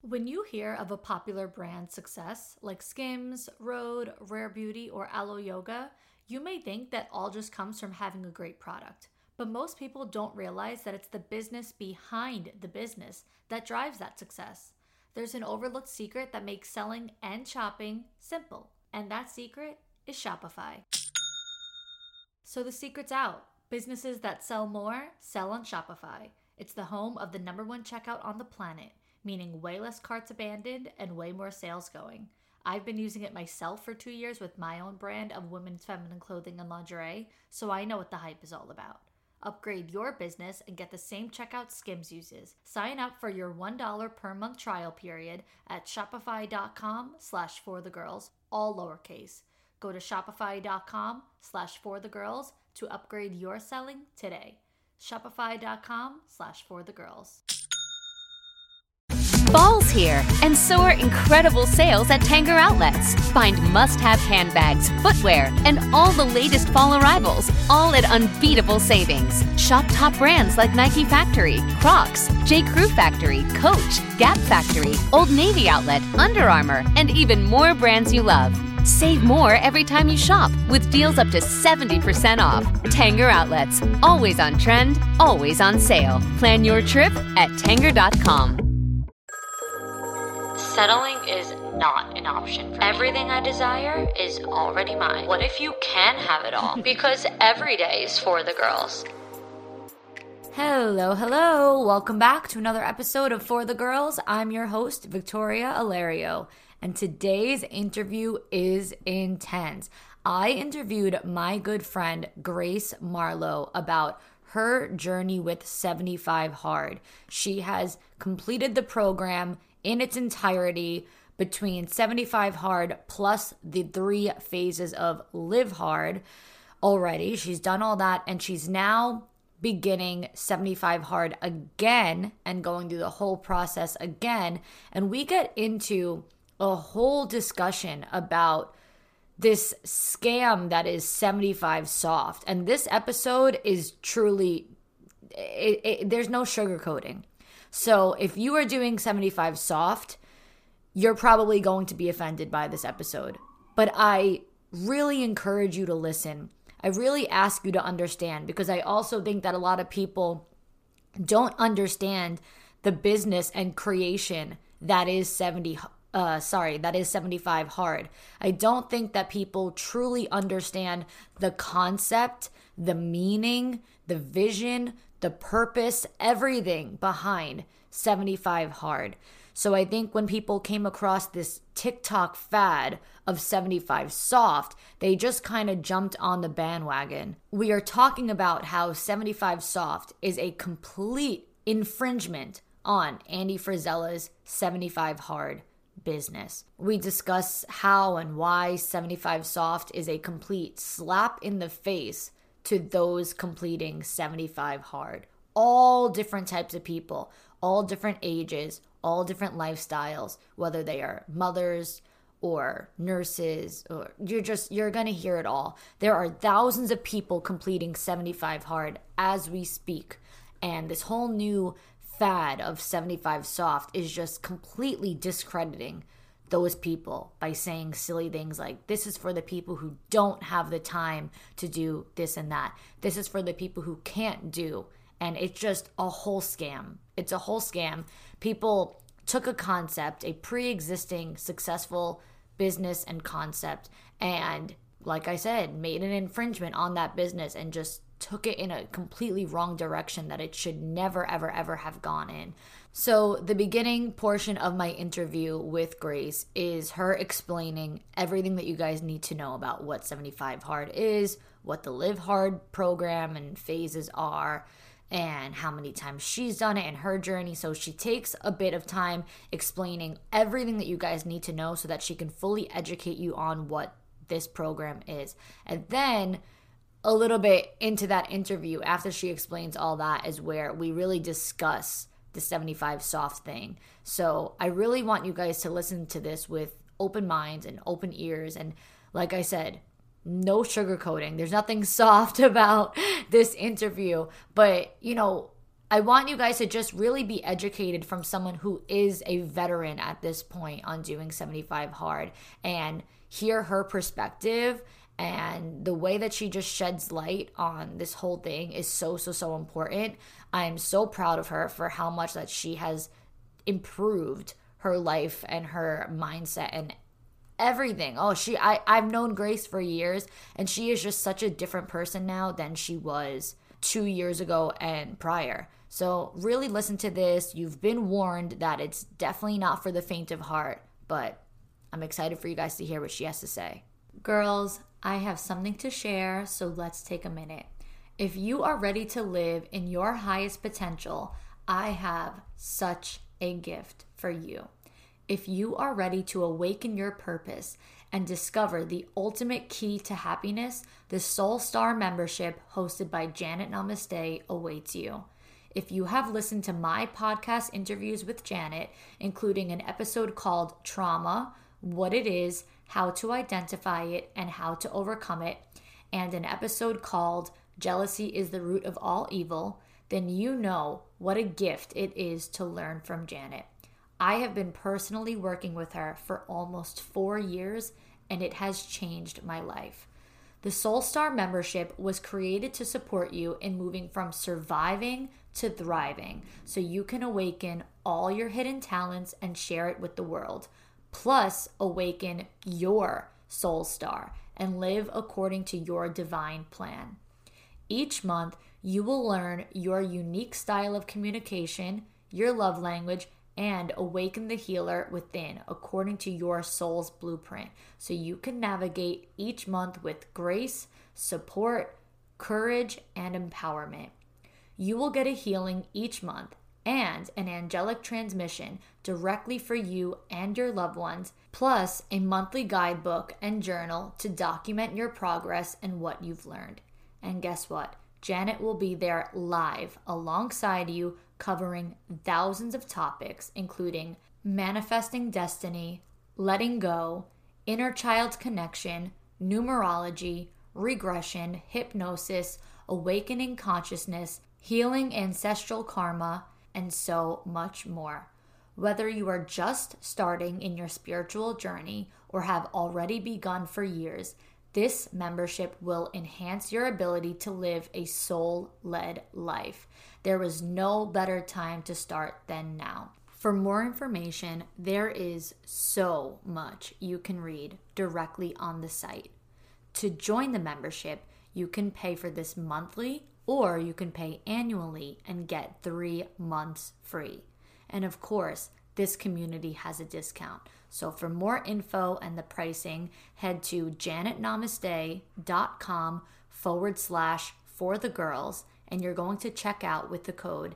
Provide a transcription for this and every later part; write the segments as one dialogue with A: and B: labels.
A: When you hear of a popular brand success like Skims, Rhode, Rare Beauty, or Aloe Yoga, you may think that all just comes from having a great product. But most people don't realize that it's the business behind the business that drives that success. There's an overlooked secret that makes selling and shopping simple, and that secret is Shopify. So the secret's out. Businesses that sell more sell on Shopify. It's the home of the #1 checkout on the planet, meaning way less carts abandoned and way more sales going. I've been using it myself for 2 years with my own brand of women's feminine clothing and lingerie, so I know what the hype is all about. Upgrade your business and get the same checkout Skims uses. Sign up for your $1 per month trial period at shopify.com/forthegirls, all lowercase. Go to shopify.com/forthegirls to upgrade your selling today. Shopify.com/forthegirls.
B: Fall's here, and so are incredible sales at Tanger Outlets. Find must-have handbags, footwear, and all the latest fall arrivals, all at unbeatable savings. Shop top brands like Nike Factory, Crocs, J. Crew Factory, Coach, Gap Factory, Old Navy Outlet, Under Armour, and even more brands you love. Save more every time you shop with deals up to 70% off. Tanger Outlets, always on trend, always on sale. Plan your trip at Tanger.com.
A: Settling is not an option for me. Everything I desire is already mine. What if you can have it all? Because every day is for the girls. Hello. Welcome back to another episode of For the Girls. I'm your host, Victoria Alario, and today's interview is intense. I interviewed my good friend, Grace Marlowe, about her journey with 75 Hard. She has completed the program in its entirety between 75 Hard plus the 3 phases of Live Hard already. She's done all that, and she's now beginning 75 Hard again and going through the whole process again. And we get into a whole discussion about this scam that is 75 Soft. And this episode is truly, there's no sugarcoating. So if you are doing 75 Soft, you're probably going to be offended by this episode. But I really encourage you to listen. I really ask you to understand, because I also think that a lot of people don't understand the business and creation that is 75 Hard. I don't think that people truly understand the concept, the meaning, the vision, the purpose, everything behind 75 Hard. So I think when people came across this TikTok fad of 75 Soft, they just kind of jumped on the bandwagon. We are talking about how 75 Soft is a complete infringement on Andy Frisella's 75 Hard business. We discuss how and why 75 Soft is a complete slap in the face to those completing 75 Hard. All different types of people, all different ages, all different lifestyles, whether they are mothers or nurses, or you're going to hear it all. There are thousands of people completing 75 Hard as we speak. And this whole new fad of 75 Soft is just completely discrediting those people by saying silly things like, this is for the people who don't have the time to do this and that. This is for the people who can't do. And it's just a whole scam. It's a whole scam. People took a concept, a pre-existing successful business and concept, and like I said, made an infringement on that business and just took it in a completely wrong direction that it should never, ever, ever have gone in. So the beginning portion of my interview with Grace is her explaining everything that you guys need to know about what 75 Hard is, what the Live Hard program and phases are, and how many times she's done it in her journey. So she takes a bit of time explaining everything that you guys need to know so that she can fully educate you on what this program is. And then a little bit into that interview, after she explains all that, is where we really discuss the 75 Soft thing. So I really want you guys to listen to this with open minds and open ears. And like I said, no sugarcoating. There's nothing soft about this interview. But, I want you guys to just really be educated from someone who is a veteran at this point on doing 75 hard and hear her perspective. And the way that she just sheds light on this whole thing is so, so, so important. I am so proud of her for how much that she has improved her life and her mindset and everything. I've known Grace for years, and she is just such a different person now than she was 2 years ago and prior. So really listen to this. You've been warned that it's definitely not for the faint of heart, but I'm excited for you guys to hear what she has to say. Girls, I have something to share, so let's take a minute. If you are ready to live in your highest potential, I have such a gift for you. If you are ready to awaken your purpose and discover the ultimate key to happiness, the Soul Star membership hosted by Janet Namaste awaits you. If you have listened to my podcast interviews with Janet, including an episode called Trauma, What It Is, How to Identify It, and How to Overcome It, and an episode called Jealousy is the Root of All Evil, then you know what a gift it is to learn from Janet. I have been personally working with her for almost 4 years, and it has changed my life. The Soul Star membership was created to support you in moving from surviving to thriving, so you can awaken all your hidden talents and share it with the world. Plus, awaken your Soul Star and live according to your divine plan. Each month, you will learn your unique style of communication, your love language, and awaken the healer within according to your soul's blueprint, so you can navigate each month with grace, support, courage, and empowerment. You will get a healing each month and an angelic transmission directly for you and your loved ones, plus a monthly guidebook and journal to document your progress and what you've learned. And guess what? Janet will be there live alongside you, covering thousands of topics, including manifesting destiny, letting go, inner child connection, numerology, regression, hypnosis, awakening consciousness, healing ancestral karma, and so much more. Whether you are just starting in your spiritual journey or have already begun for years, this membership will enhance your ability to live a soul-led life. There is no better time to start than now. For more information, there is so much you can read directly on the site. To join the membership, you can pay for this monthly or you can pay annually and get 3 months free. And of course, this community has a discount. So for more info and the pricing, head to janetnamaste.com/forthegirls, and you're going to check out with the code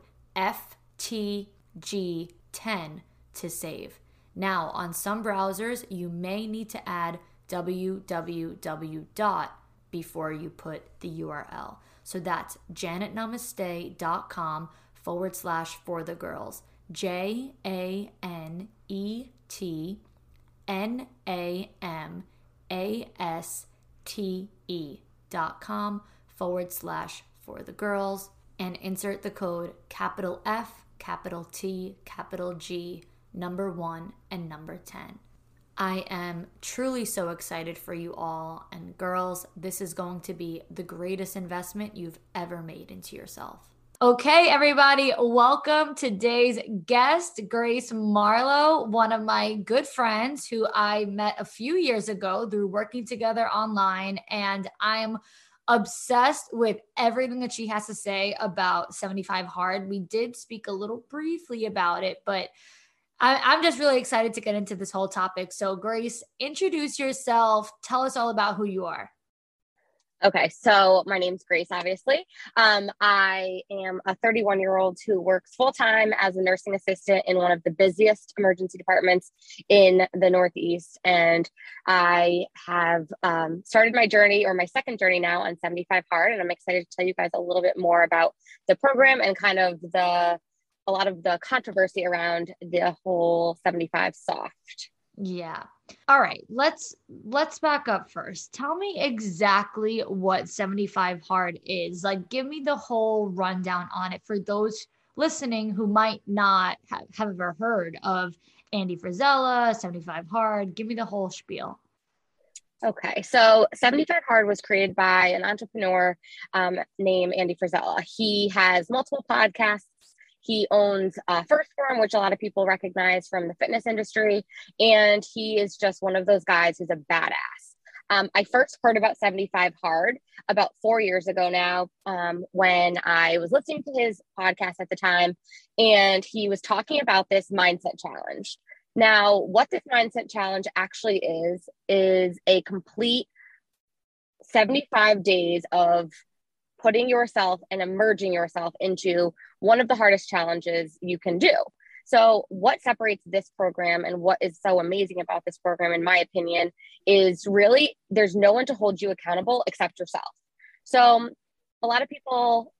A: FTG10 to save. Now, on some browsers, you may need to add www. before you put the URL. So that's janetnamaste.com/forthegirls. JANETNAMASTE.com/forthegirls, and insert the code capital F, capital T, capital G, number 1 and number 10. I am truly so excited for you all, and girls, this is going to be the greatest investment you've ever made into yourself. Okay, everybody, welcome to today's guest, Grace Marlowe, one of my good friends who I met a few years ago through working together online, and I'm obsessed with everything that she has to say about 75 Hard. We did speak a little briefly about it, but I'm just really excited to get into this whole topic. So Grace, introduce yourself. Tell us all about who you are.
C: Okay, so my name's Grace, obviously. I am a 31-year-old who works full-time as a nursing assistant in one of the busiest emergency departments in the Northeast. And I have started my journey, or my second journey now, on 75 Hard. And I'm excited to tell you guys a little bit more about the program and kind of a lot of the controversy around the whole 75 soft.
A: Yeah. All right. Let's back up first. Tell me exactly what 75 Hard is. Like, give me the whole rundown on it for those listening who might not have ever heard of Andy Frisella, 75 Hard? Give me the whole spiel.
C: Okay, so 75 Hard was created by an entrepreneur named Andy Frisella. He has multiple podcasts. He owns First Form, which a lot of people recognize from the fitness industry. And he is just one of those guys who's a badass. I first heard about 75 Hard about 4 years ago now, when I was listening to his podcast at the time, and he was talking about this mindset challenge. Now, what this mindset challenge actually is a complete 75 days of putting yourself and immersing yourself into one of the hardest challenges you can do. So what separates this program and what is so amazing about this program, in my opinion, is really there's no one to hold you accountable except yourself. So a lot of people,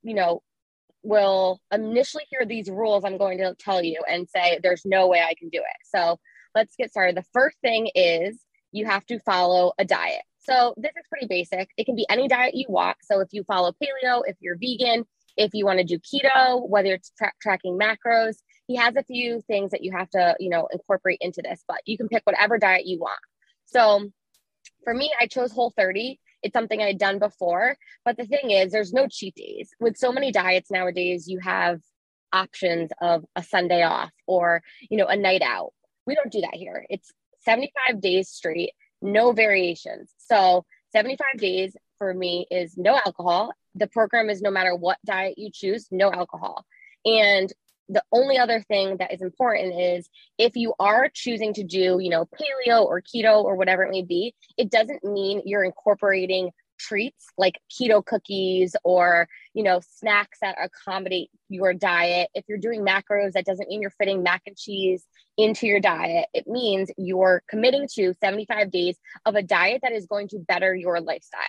C: will initially hear these rules I'm going to tell you and say, there's no way I can do it. So let's get started. The first thing is you have to follow a diet. So this is pretty basic. It can be any diet you want. So if you follow paleo, if you're vegan, if you want to do keto, whether it's tracking macros, he has a few things that you have to, incorporate into this, but you can pick whatever diet you want. So for me, I chose Whole30. It's something I had done before, but the thing is, there's no cheat days. With so many diets nowadays, you have options of a Sunday off or, a night out. We don't do that here. It's 75 days straight, no variations. So 75 days for me is no alcohol. The program is no matter what diet you choose, no alcohol. And the only other thing that is important is if you are choosing to do, paleo or keto or whatever it may be, it doesn't mean you're incorporating treats like keto cookies or, snacks that accommodate your diet. If you're doing macros, that doesn't mean you're fitting mac and cheese into your diet. It means you're committing to 75 days of a diet that is going to better your lifestyle.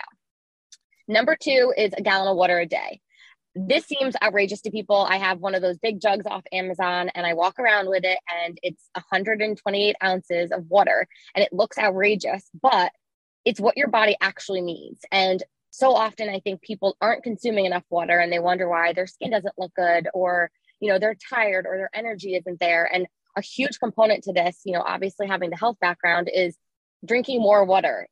C: Number 2 is a gallon of water a day. This seems outrageous to people. I have one of those big jugs off Amazon and I walk around with it and it's 128 ounces of water and it looks outrageous, but it's what your body actually needs. And so often I think people aren't consuming enough water and they wonder why their skin doesn't look good or, they're tired or their energy isn't there. And a huge component to this, obviously having the health background is drinking more water.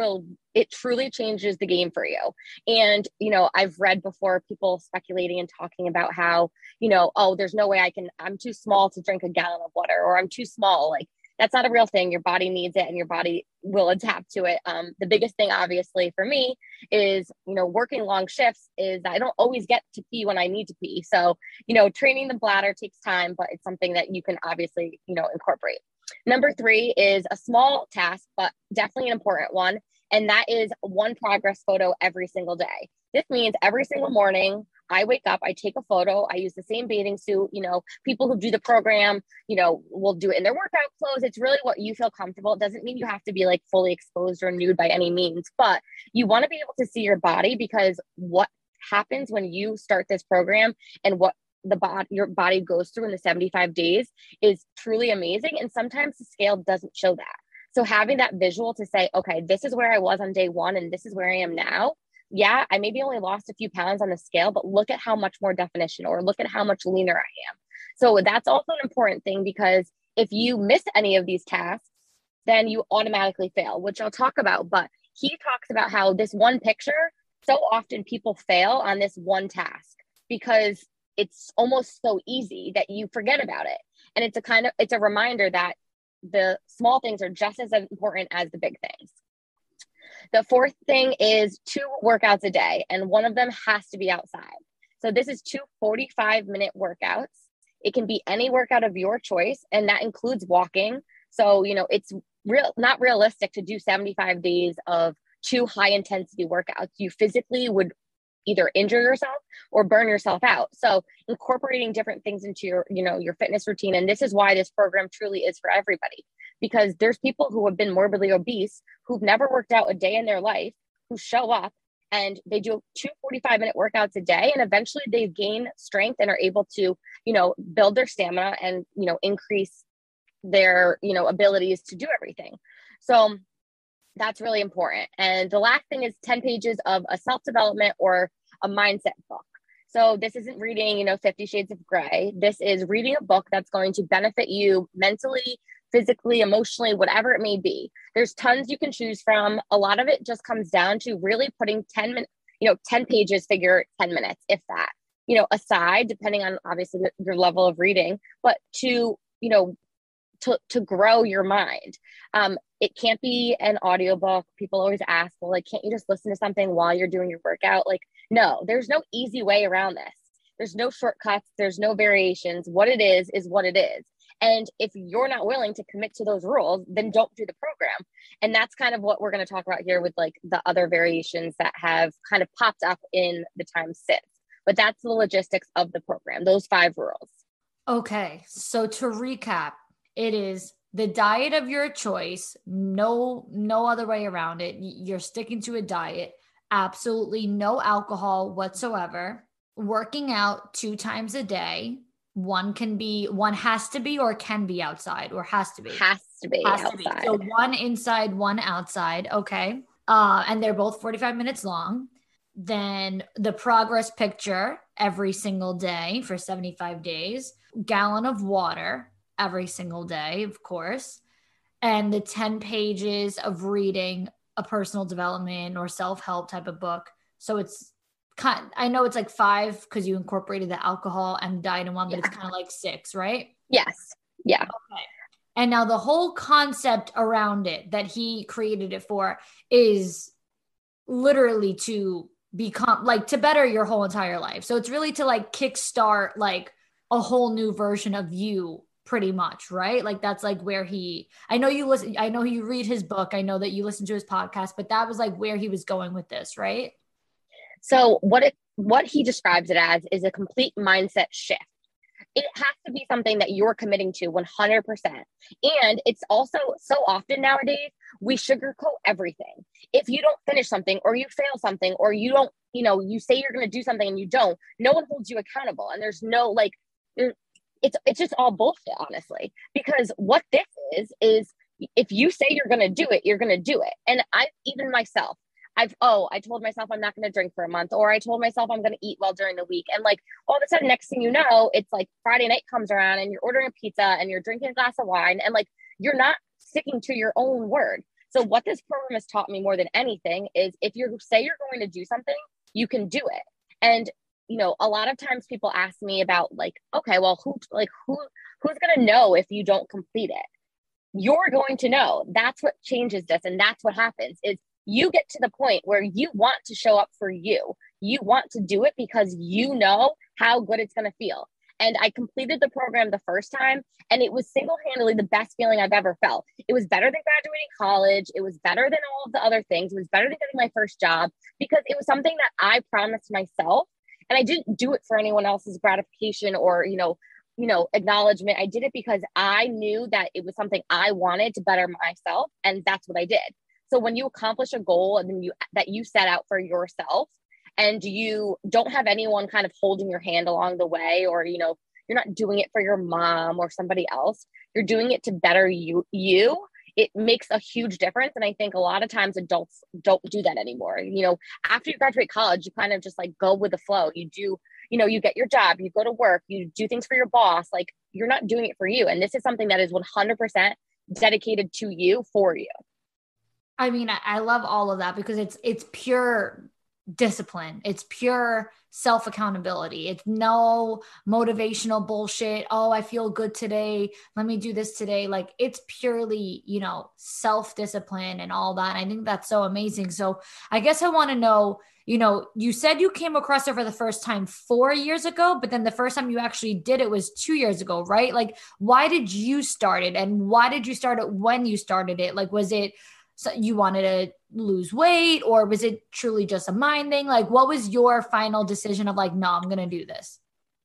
C: It truly changes the game for you. And, I've read before people speculating and talking about how, oh, there's no way I'm too small to drink a gallon of water, or I'm too small. Like, that's not a real thing. Your body needs it and your body will adapt to it. The biggest thing, obviously, for me is, working long shifts is I don't always get to pee when I need to pee. So, training the bladder takes time, but it's something that you can obviously, incorporate. Number 3 is a small task, but definitely an important one. And that is one progress photo every single day. This means every single morning I wake up, I take a photo, I use the same bathing suit. People who do the program, will do it in their workout clothes. It's really what you feel comfortable. It doesn't mean you have to be like fully exposed or nude by any means, but you want to be able to see your body, because what happens when you start this program and what your body goes through in the 75 days is truly amazing. And sometimes the scale doesn't show that. So having that visual to say, okay, this is where I was on day 1 and this is where I am now. Yeah, I maybe only lost a few pounds on the scale, but look at how much more definition, or look at how much leaner I am. So that's also an important thing, because if you miss any of these tasks, then you automatically fail, which I'll talk about. But he talks about how this one picture, so often people fail on this one task because it's almost so easy that you forget about it. And it's a reminder that the small things are just as important as the big things. The 4th thing is 2 workouts a day, and one of them has to be outside. So this is 2 45-minute workouts. It can be any workout of your choice, and that includes walking. So, it's not realistic to do 75 days of 2 high intensity workouts. You physically would either injure yourself or burn yourself out. So incorporating different things into your fitness routine. And this is why this program truly is for everybody, because there's people who have been morbidly obese, who've never worked out a day in their life, who show up and they do 2 45-minute workouts a day. And eventually they gain strength and are able to, build their stamina and, increase their, abilities to do everything. So that's really important. And the last thing is 10 pages of a self-development or a mindset book. So this isn't reading, 50 Shades of Grey. This is reading a book that's going to benefit you mentally, physically, emotionally, whatever it may be. There's tons you can choose from. A lot of it just comes down to really putting 10 minutes, 10 pages, figure 10 minutes, if that, aside, depending on obviously your level of reading, but to grow your mind. It can't be an audiobook. People always ask, well, like, can't you just listen to something while you're doing your workout? Like, no, there's no easy way around this. There's no shortcuts. There's no variations. What it is what it is. And if you're not willing to commit to those rules, then don't do the program. And that's kind of what we're going to talk about here with like the other variations that have kind of popped up in the time since. But that's the logistics of the program, those 5 rules.
A: Okay. So to recap, it is the diet of your choice. No other way around it. You're sticking to a diet. Absolutely no alcohol whatsoever. Working out 2 times a day. One has to be, or can be outside, or has to be.
C: Has to be outside.
A: So 1 inside, 1 outside. Okay. And they're both 45 minutes long. Then the progress picture every single day for 75 days. Gallon of water every single day, of course. And the 10 pages of reading a personal development or self-help type of book. So it's I know it's like 5 because you incorporated the alcohol and diet in one, but it's kind of like 6, right?
C: Yes. Yeah.
A: Okay. And now the whole concept around it that he created it for is literally to become like to better your whole entire life. So it's really to like kickstart like a whole new version of you, pretty much, right? Like that's like where I know you read his book. I know that you listen to his podcast, but that was like where he was going with this, right?
C: So what he describes it as is a complete mindset shift. It has to be something that you're committing to 100%. And it's also so often nowadays, we sugarcoat everything. If you don't finish something or you fail something or you don't, you say you're going to do something and you don't, no one holds you accountable. And there's no it's just all bullshit, honestly, because what this is if you say you're going to do it, you're going to do it. And I told myself I'm not going to drink for a month, or I told myself I'm going to eat well during the week. And like all of a sudden, next thing you know, it's like Friday night comes around and you're ordering a pizza and you're drinking a glass of wine and like you're not sticking to your own word. So what this program has taught me more than anything is if you say you're going to do something, you can do it. And a lot of times people ask me about like, okay, well, who's going to know if you don't complete it? You're going to know. That's what changes this. And that's what happens is you get to the point where you want to show up for you. You want to do it because you know how good it's going to feel. And I completed the program the first time, and it was single-handedly the best feeling I've ever felt. It was better than graduating college. It was better than all of the other things. It was better than getting my first job because it was something that I promised myself. And I didn't do it for anyone else's gratification or, acknowledgement. I did it because I knew that it was something I wanted to better myself. And that's what I did. So when you accomplish a goal and then that you set out for yourself and you don't have anyone kind of holding your hand along the way, or, you're not doing it for your mom or somebody else, you're doing it to better you, it makes a huge difference. And I think a lot of times adults don't do that anymore. After you graduate college, you kind of just like go with the flow. You do, you get your job, you go to work, you do things for your boss. Like you're not doing it for you. And this is something that is 100% dedicated to you, for you.
A: I mean, I love all of that because it's pure discipline. It's pure self-accountability. It's no motivational bullshit. Oh, I feel good today. Let me do this today. Like it's purely, self-discipline and all that. And I think that's so amazing. So I guess I want to know, you said you came across it for the first time 4 years ago, but then the first time you actually did it was 2 years ago, right? Like, why did you start it? And why did you start it when you started it? Like, was it so you wanted to lose weight, or was it truly just a mind thing? Like, what was your final decision of like, no, I'm going to do this?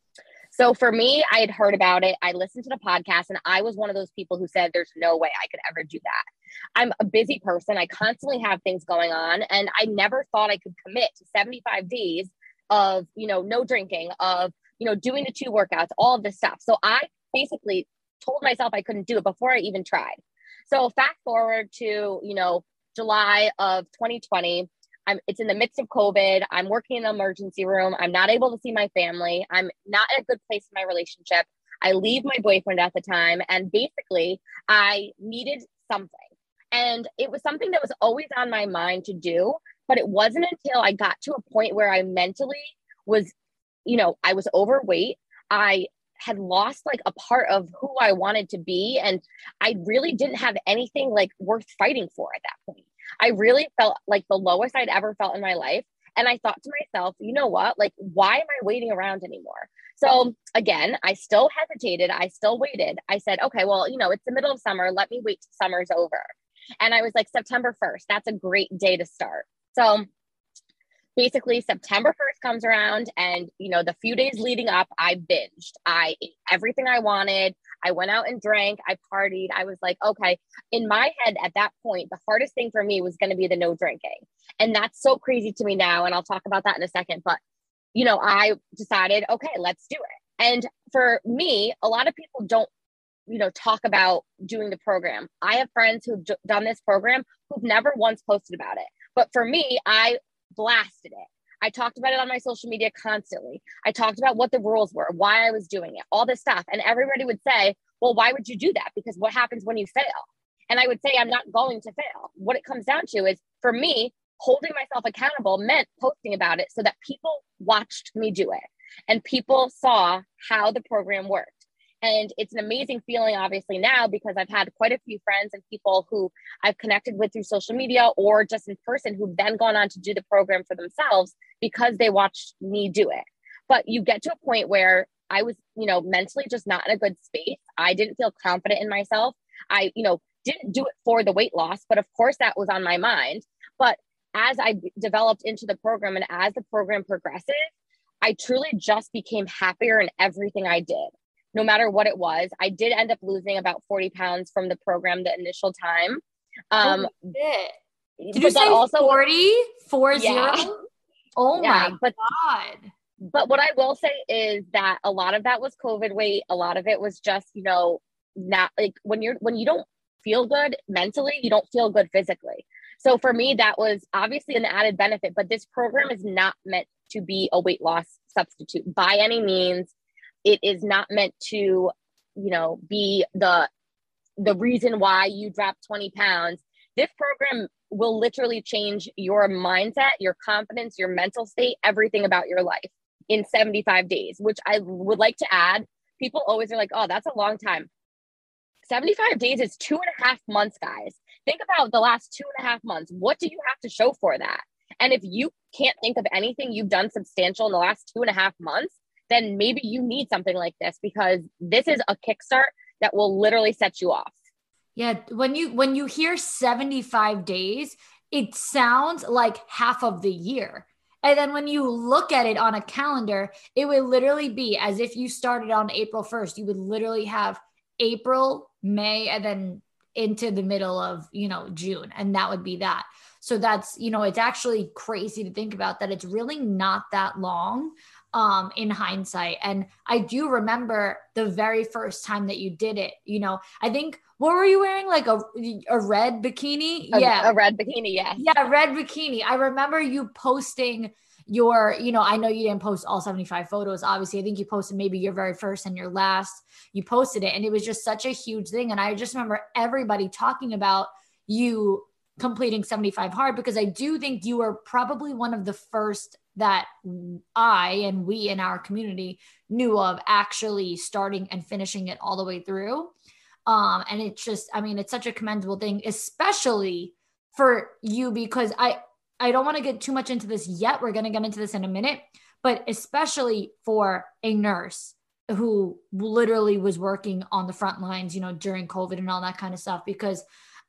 C: So for me, I had heard about it. I listened to the podcast and I was one of those people who said, there's no way I could ever do that. I'm a busy person. I constantly have things going on. And I never thought I could commit to 75 days of, no drinking, of, doing the 2 workouts, all of this stuff. So I basically told myself I couldn't do it before I even tried. So fast forward to, July of 2020, it's in the midst of COVID. I'm working in the emergency room. I'm not able to see my family. I'm not in a good place in my relationship. I leave my boyfriend at the time. And basically, I needed something. And it was something that was always on my mind to do. But it wasn't until I got to a point where I mentally was, I was overweight. I had lost like a part of who I wanted to be. And I really didn't have anything like worth fighting for at that point. I really felt like the lowest I'd ever felt in my life. And I thought to myself, you know what? Like, why am I waiting around anymore? So again, I still hesitated. I still waited. I said, okay, well, it's the middle of summer. Let me wait till summer's over. And I was like, September 1st, that's a great day to start. So basically September 1st comes around and, the few days leading up, I binged. I ate everything I wanted. I went out and drank. I partied. I was like, okay, in my head at that point, the hardest thing for me was going to be the no drinking. And that's so crazy to me now. And I'll talk about that in a second. But, I decided, okay, let's do it. And for me, a lot of people don't, talk about doing the program. I have friends who've done this program who've never once posted about it. But for me, I blasted it. I talked about it on my social media constantly. I talked about what the rules were, why I was doing it, all this stuff. And everybody would say, well, why would you do that? Because what happens when you fail? And I would say, I'm not going to fail. What it comes down to is, for me, holding myself accountable meant posting about it so that people watched me do it and people saw how the program worked. And it's an amazing feeling, obviously, now, because I've had quite a few friends and people who I've connected with through social media or just in person who've then gone on to do the program for themselves because they watched me do it. But you get to a point where I was, mentally just not in a good space. I didn't feel confident in myself. I, didn't do it for the weight loss, but of course that was on my mind. But as I developed into the program and as the program progresses, I truly just became happier in everything I did. No matter what it was. I did end up losing about 40 pounds from the program the initial time.
A: Did you say also 40? 40?
C: Yeah.
A: Oh yeah, my God.
C: But what I will say is that a lot of that was COVID weight. A lot of it was just, not like when you don't feel good mentally, you don't feel good physically. So for me, that was obviously an added benefit, but this program is not meant to be a weight loss substitute by any means. It is not meant to, be the reason why you drop 20 pounds. This program will literally change your mindset, your confidence, your mental state, everything about your life in 75 days, which I would like to add. People always are like, oh, that's a long time. 75 days is 2.5 months, guys. Think about the last 2.5 months. What do you have to show for that? And if you can't think of anything you've done substantial in the last 2.5 months, then maybe you need something like this, because this is a kickstart that will literally set you off.
A: Yeah. When you hear 75 days, it sounds like half of the year. And then when you look at it on a calendar, it would literally be as if you started on April 1st. You would literally have April, May, and then into the middle of, June. And that would be that. So that's, it's actually crazy to think about that. It's really not that long in hindsight. And I do remember the very first time that you did it, I think, what were you wearing? Like a red bikini?
C: A red bikini. Yes.
A: Yeah. Red bikini. I remember you posting your, I know you didn't post all 75 photos. Obviously, I think you posted maybe your very first and your last, you posted it. And it was just such a huge thing. And I just remember everybody talking about you completing 75 hard, because I do think you were probably one of the first that I and we in our community knew of actually starting and finishing it all the way through. And it's just, it's such a commendable thing, especially for you, because I don't want to get too much into this yet. We're going to get into this in a minute, but especially for a nurse who literally was working on the front lines, during COVID and all that kind of stuff, because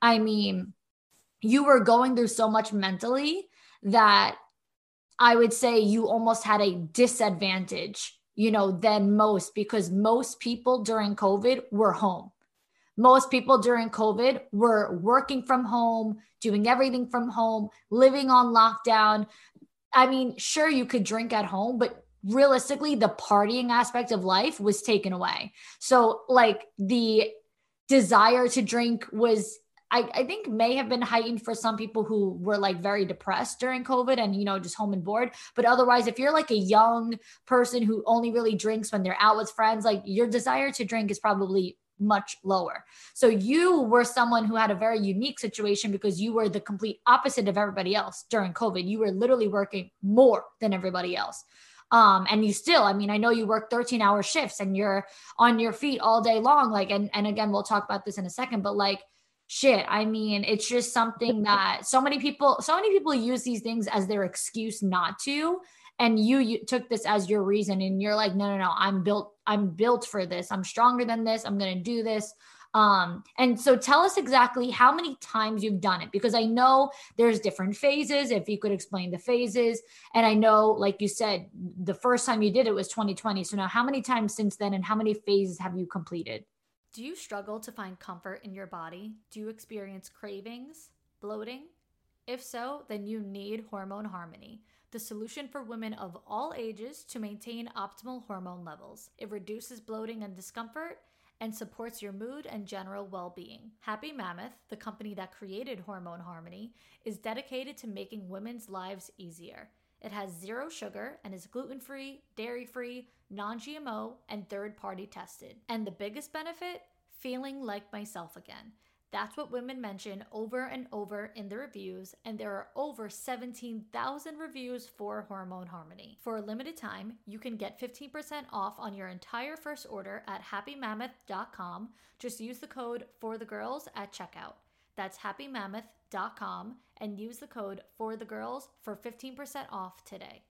A: you were going through so much mentally that I would say you almost had a disadvantage, than most, because most people during COVID were home. Most people during COVID were working from home, doing everything from home, living on lockdown. Sure, you could drink at home, but realistically, the partying aspect of life was taken away. So like the desire to drink was, I think may have been heightened for some people who were like very depressed during COVID and, you know, just home and bored. But otherwise, if you're like a young person who only really drinks when they're out with friends, like your desire to drink is probably much lower. So you were someone who had a very unique situation because you were the complete opposite of everybody else during COVID. You were literally working more than everybody else. And you still, I mean, I know you work 13-hour shifts and you're on your feet all day long. Like, and again, we'll talk about this in a second, but like, shit, I mean, it's just something that so many people use these things as their excuse not to. And you took this as your reason and you're like, no, I'm built for this. I'm stronger than this. I'm going to do this. And so tell us exactly how many times you've done it, because I know there's different phases. If you could explain the phases. And I know, like you said, the first time you did it was 2020. So now how many times since then and how many phases have you completed? Do you struggle to find comfort in your body? Do you experience cravings, bloating? If so, then you need Hormone Harmony, the solution for women of all ages to maintain optimal hormone levels. It reduces bloating and discomfort and supports your mood and general well-being. Happy Mammoth, the company that created Hormone Harmony, is dedicated to making women's lives easier. It has 0 sugar and is gluten-free, dairy-free, non-GMO, and third-party tested. And the biggest benefit? Feeling like myself again. That's what women mention over and over in the reviews, and there are over 17,000 reviews for Hormone Harmony. For a limited time, you can get 15% off on your entire first order at happymammoth.com. Just use the code FORTHEGIRLS at checkout. That's happymammoth.com and use the code FORTHEGIRLS for 15% off today.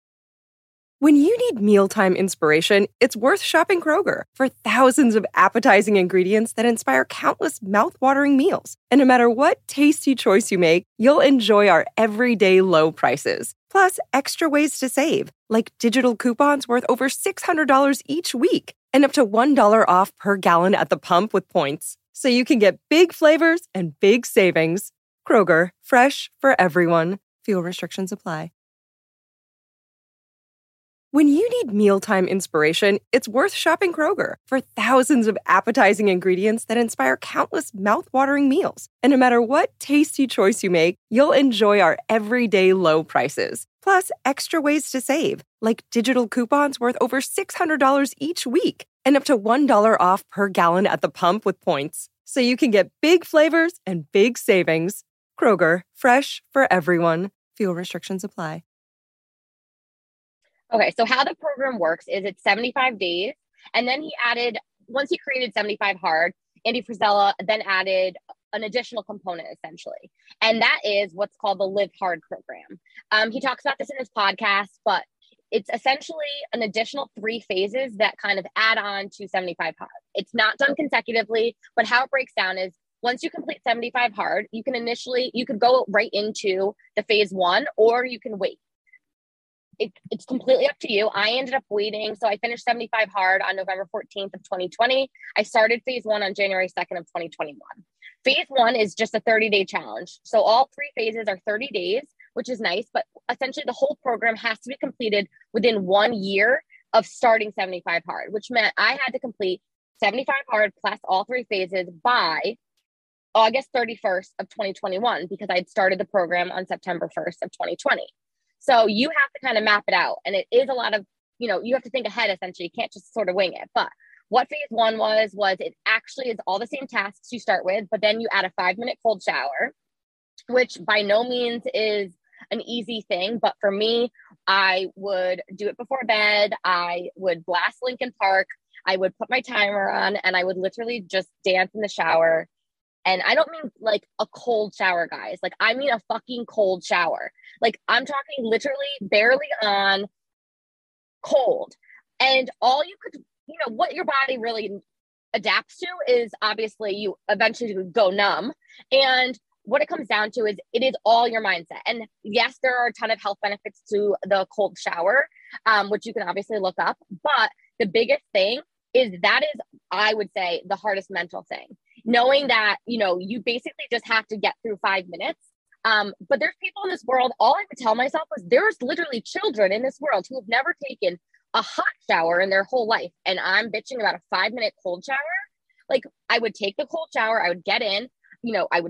D: When you need mealtime inspiration, it's worth shopping Kroger for thousands of appetizing ingredients that inspire countless mouthwatering meals. And no matter what tasty choice you make, you'll enjoy our everyday low prices. Plus, extra ways to save, like digital coupons worth over $600 each week and up to $1 off per gallon at the pump with points. So you can get big flavors and big savings. Kroger, fresh for everyone. Fuel restrictions apply. When you need mealtime inspiration, it's worth shopping Kroger for thousands of appetizing ingredients that inspire countless mouthwatering meals. And no matter what tasty choice you make, you'll enjoy our everyday low prices. Plus, extra ways to save, like digital coupons worth over $600 each week and up to $1 off per gallon at the pump with points. So you can get big flavors and big savings. Kroger, fresh for everyone. Fuel restrictions apply.
C: Okay, so how the program works is it's 75 days. And then once he created 75 Hard, Andy Frisella then added an additional component essentially. And that is what's called the Live Hard program. He talks about this in his podcast, but it's essentially an additional 3 phases that kind of add on to 75 Hard. It's not done consecutively, but how it breaks down is once you complete 75 Hard, you could go right into the phase 1 or you can wait. It's completely up to you. I ended up waiting. So I finished 75 Hard on November 14th of 2020. I started phase 1 on January 2nd of 2021. Phase 1 is just a 30-day challenge. So all 3 phases are 30 days, which is nice, but essentially the whole program has to be completed within 1 year of starting 75 Hard, which meant I had to complete 75 Hard plus all 3 phases by August 31st of 2021 because I'd started the program on September 1st of 2020. So you have to kind of map it out. And it is a lot of, you have to think ahead, essentially. You can't just sort of wing it. But what phase 1 was it actually is all the same tasks you start with, but then you add a 5-minute cold shower, which by no means is an easy thing. But for me, I would do it before bed. I would blast Linkin Park. I would put my timer on and I would literally just dance in the shower. And I don't mean like a cold shower, guys. Like I mean a fucking cold shower. Like I'm talking literally barely on cold. And all you could, what your body really adapts to is obviously you eventually go numb. And what it comes down to is it is all your mindset. And yes, there are a ton of health benefits to the cold shower, which you can obviously look up. But the biggest thing is that is, I would say, the hardest mental thing. Knowing that, you basically just have to get through 5 minutes. But there's people in this world, all I would tell myself was there's literally children in this world who have never taken a hot shower in their whole life. And I'm bitching about a 5-minute cold shower. Like I would take the cold shower, I would get in, I would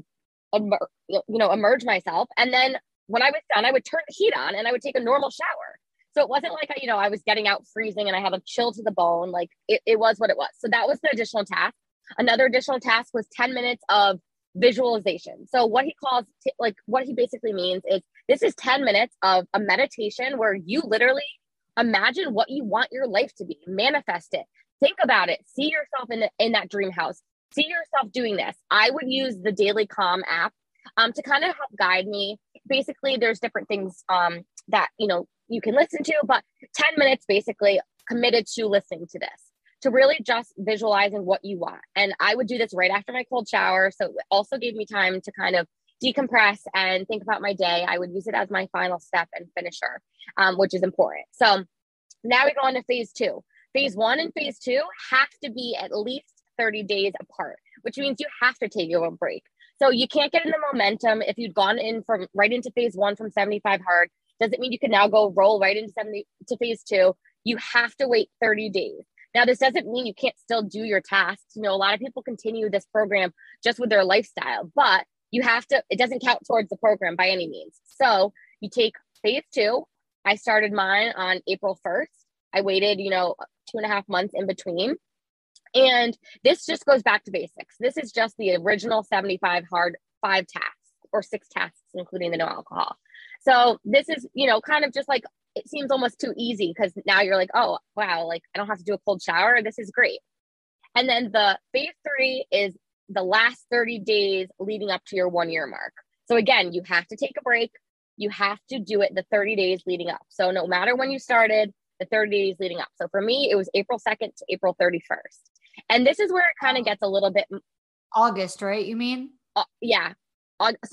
C: emerge myself. And then when I was done, I would turn the heat on and I would take a normal shower. So it wasn't like, I was getting out freezing and I had a chill to the bone. Like it was what it was. So that was the additional task. Another additional task was 10 minutes of visualization. So what he calls, what he basically means is this is 10 minutes of a meditation where you literally imagine what you want your life to be, manifest it, think about it, see yourself in that dream house, see yourself doing this. I would use the Daily Calm app to kind of help guide me. Basically, there's different things that, you can listen to, but 10 minutes basically committed to listening to this, to really just visualizing what you want. And I would do this right after my cold shower. So it also gave me time to kind of decompress and think about my day. I would use it as my final step and finisher, which is important. So now we go on to phase 2. Phase 1 and phase 2 have to be at least 30 days apart, which means you have to take your own break. So you can't get in the momentum. If you'd gone in right into phase 1 from 75 hard, doesn't mean you can now go roll right into phase 2. You have to wait 30 days. Now, this doesn't mean you can't still do your tasks. A lot of people continue this program just with their lifestyle, but it doesn't count towards the program by any means. So you take phase 2. I started mine on April 1st. I waited, 2.5 months in between. And this just goes back to basics. This is just the original 75 hard 5 tasks or 6 tasks, including the no alcohol. So this is, kind of just like, it seems almost too easy because now you're like, oh, wow, like I don't have to do a cold shower. This is great. And then the phase 3 is the last 30 days leading up to your 1 year mark. So again, you have to take a break. You have to do it the 30 days leading up. So no matter when you started, the 30 days leading up. So for me, it was April 2nd to April 31st. And this is where it kind of gets a little bit
A: August, right? You mean?
C: Yeah. August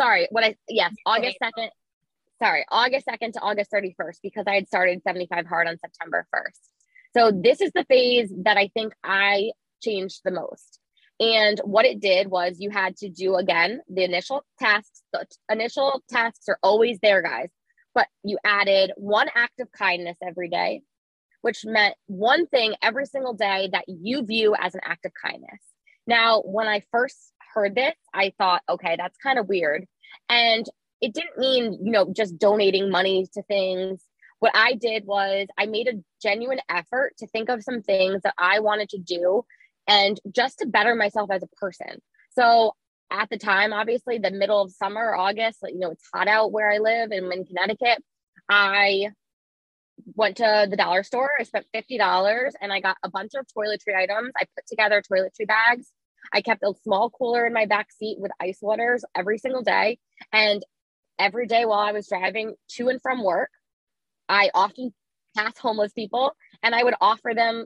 C: 2nd. Sorry, August 2nd to August 31st, because I had started 75 hard on September 1st. So this is the phase that I think I changed the most. And what it did was you had to do, again, the initial tasks. The initial tasks are always there, guys. But you added 1 act of kindness every day, which meant one thing every single day that you view as an act of kindness. Now, when I first heard this, I thought, okay, that's kind of weird. And it didn't mean, just donating money to things. What I did was I made a genuine effort to think of some things that I wanted to do and just to better myself as a person. So at the time, obviously the middle of summer, August, it's hot out where I live in Connecticut. I went to the dollar store. I spent $50 and I got a bunch of toiletry items. I put together toiletry bags. I kept a small cooler in my back seat with ice waters every single day. And every day while I was driving to and from work, I often passed homeless people and I would offer them,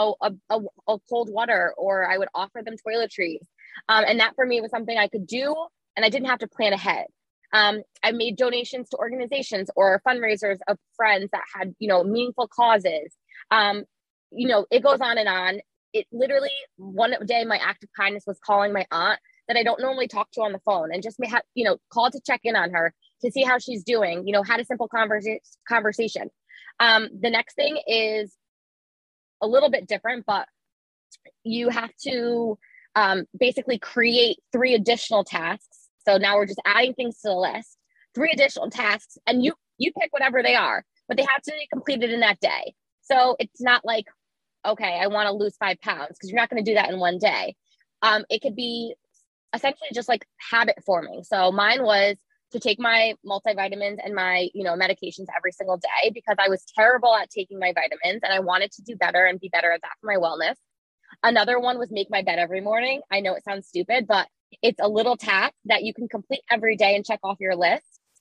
C: a cold water, or I would offer them toiletries. And that for me was something I could do and I didn't have to plan ahead. I made donations to organizations or fundraisers of friends that had, meaningful causes. It goes on and on. It literally, one day my act of kindness was calling my aunt that I don't normally talk to on the phone and just call to check in on her to see how she's doing, had a simple conversation. The next thing is a little bit different, but you have to basically create 3 additional tasks. So now we're just adding things to the list, 3 additional tasks, and you pick whatever they are, but they have to be completed in that day. So it's not like, okay, I want to lose 5 pounds, because you're not going to do that in one day. It could be essentially just like habit forming. So mine was to take my multivitamins and my, medications every single day, because I was terrible at taking my vitamins and I wanted to do better and be better at that for my wellness. Another one was make my bed every morning. I know it sounds stupid, but it's a little task that you can complete every day and check off your list.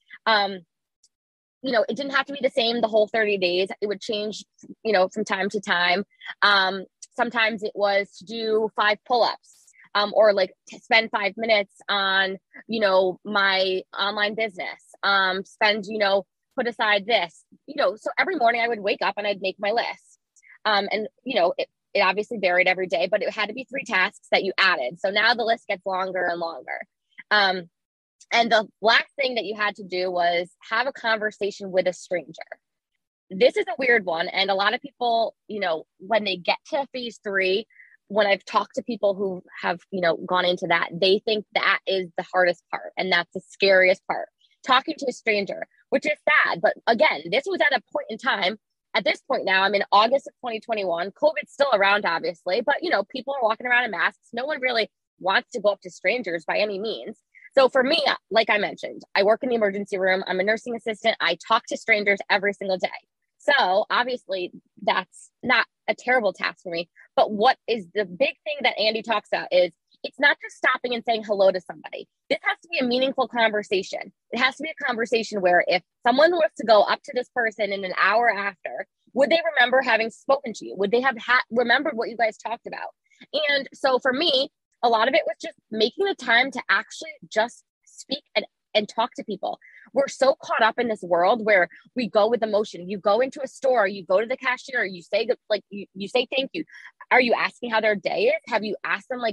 C: It didn't have to be the same the whole 30 days. It would change, from time to time. Sometimes it was to do 5 pull-ups. Or like to spend 5 minutes on, my online business, put aside this, so every morning I would wake up and I'd make my list. It obviously varied every day, but it had to be 3 tasks that you added. So now the list gets longer and longer. And the last thing that you had to do was have a conversation with a stranger. This is a weird one. And a lot of people, when they get to phase 3, when I've talked to people who have, gone into that, they think that is the hardest part. And that's the scariest part, talking to a stranger, which is sad. But again, this was at a point in time. At this point now, I'm in August of 2021. COVID's still around, obviously, but people are walking around in masks. No one really wants to go up to strangers by any means. So for me, like I mentioned, I work in the emergency room. I'm a nursing assistant. I talk to strangers every single day. So obviously that's not a terrible task for me. But what is the big thing that Andy talks about is it's not just stopping and saying hello to somebody. This has to be a meaningful conversation. It has to be a conversation where if someone was to go up to this person in an hour after, would they remember having spoken to you? Would they have remembered what you guys talked about? And so for me, a lot of it was just making the time to actually just speak and talk to people. We're so caught up in this world where we go with emotion. You go into a store, you go to the cashier, you say you say thank you. Are you asking how their day is? Have you asked them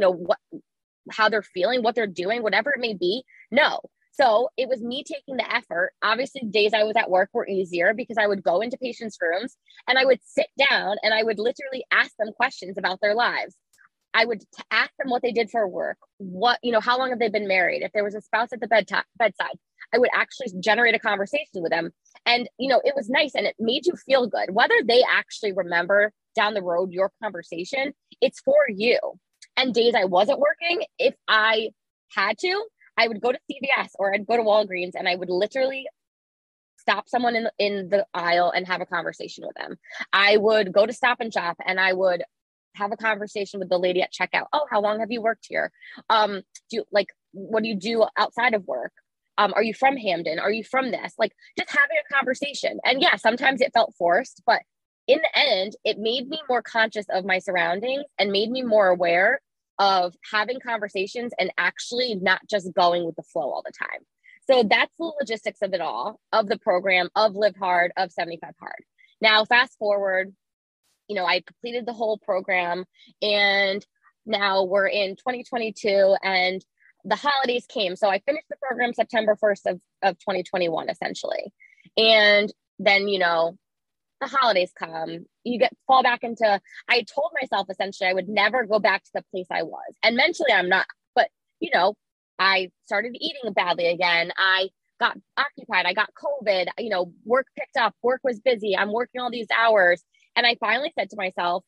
C: how they're feeling, what they're doing, whatever it may be? No. So it was me taking the effort. Obviously, days I was at work were easier because I would go into patients' rooms and I would sit down and I would literally ask them questions about their lives. I would ask them what they did for work, how long have they been married? If there was a spouse at the bedside, I would actually generate a conversation with them. And, it was nice and it made you feel good. Whether they actually remember down the road your conversation, it's for you. And days I wasn't working, if I had to, I would go to CVS or I'd go to Walgreens and I would literally stop someone in the aisle and have a conversation with them. I would go to Stop and Shop and I would have a conversation with the lady at checkout. Oh, how long have you worked here? What do you do outside of work? Are you from Hamden? Are you from this? Just having a conversation. And yeah, sometimes it felt forced, but in the end, it made me more conscious of my surroundings and made me more aware of having conversations and actually not just going with the flow all the time. So that's the logistics of it all, of the program, of Live Hard, of 75 Hard. Now, fast forward, I completed the whole program and now we're in 2022 and the holidays came. So I finished the program September 1st of 2021, essentially. And then, the holidays come, fall back into, I told myself essentially I would never go back to the place I was. And mentally I'm not, but I started eating badly again. I got occupied. I got COVID, work picked up, work was busy. I'm working all these hours. And I finally said to myself,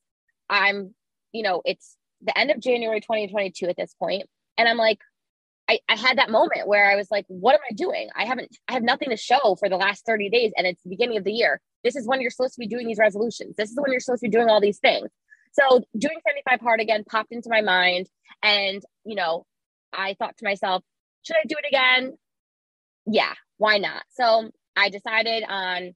C: it's the end of January 2022 at this point. And I'm like, I had that moment where I was like, what am I doing? I have nothing to show for the last 30 days. And it's the beginning of the year. This is when you're supposed to be doing these resolutions. This is when you're supposed to be doing all these things. So doing 75 Hard again popped into my mind. And, I thought to myself, should I do it again? Yeah, why not? So I decided on,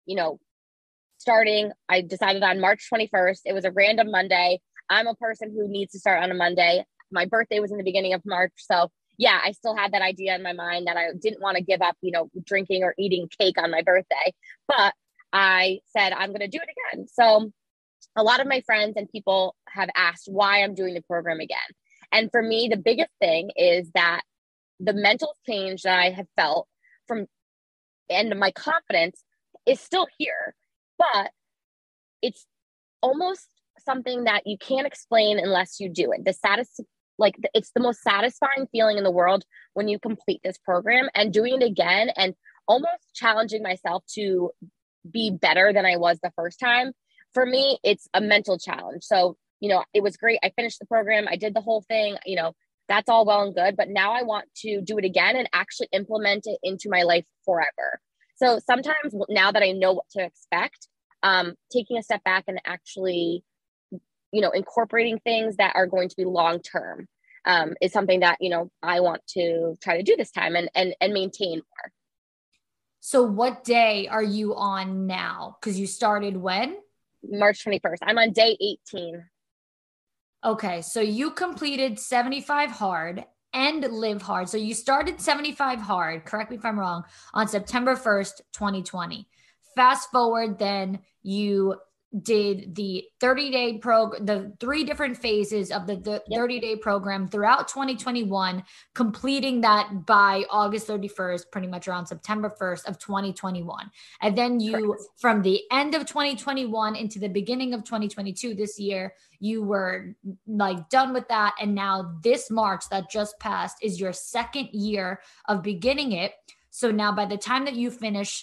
C: I decided on March 21st. It was a random Monday. I'm a person who needs to start on a Monday. My birthday was in the beginning of March. So yeah, I still had that idea in my mind that I didn't want to give up, drinking or eating cake on my birthday. But I said, I'm going to do it again. So a lot of my friends and people have asked why I'm doing the program again. And for me, the biggest thing is that the mental change that I have felt and my confidence is still here, but it's almost something that you can't explain unless you do it. It's the most satisfying feeling in the world when you complete this program and doing it again and almost challenging myself to be better than I was the first time. For me, it's a mental challenge. So, it was great. I finished the program. I did the whole thing, that's all well and good, but now I want to do it again and actually implement it into my life forever. So sometimes now that I know what to expect, taking a step back and actually, incorporating things that are going to be long-term is something that, I want to try to do this time and maintain more.
A: So what day are you on now? Because you started when?
C: March 21st. I'm on day 18.
A: Okay. So you completed 75 Hard and Live Hard. So you started 75 Hard, correct me if I'm wrong, on September 1st, 2020. Fast forward, then you did the 30-day the 3 different phases of the 30-day program throughout 2021, completing that by August 31st, pretty much around September 1st of 2021. And then you, from the end of 2021 into the beginning of 2022, this year, you were like done with that. And now this March that just passed is your second year of beginning it. So now by the time that you finish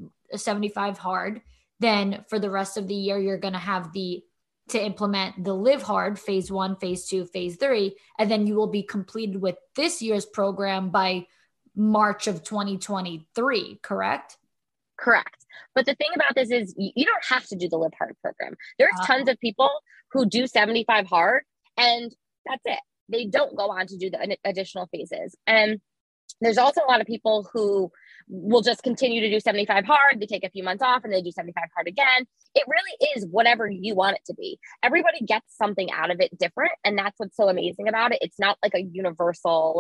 A: 75 hard, then for the rest of the year, you're going to have to implement the Live Hard phase 1, phase 2, phase 3, and then you will be completed with this year's program by March of 2023, correct?
C: Correct. But the thing about this is you don't have to do the Live Hard program. There's tons of people who do 75 hard and that's it. They don't go on to do the additional phases. And there's also a lot of people who will just continue to do 75 hard. They take a few months off and they do 75 hard again. It really is whatever you want it to be. Everybody gets something out of it different. And that's what's so amazing about it. It's not like a universal,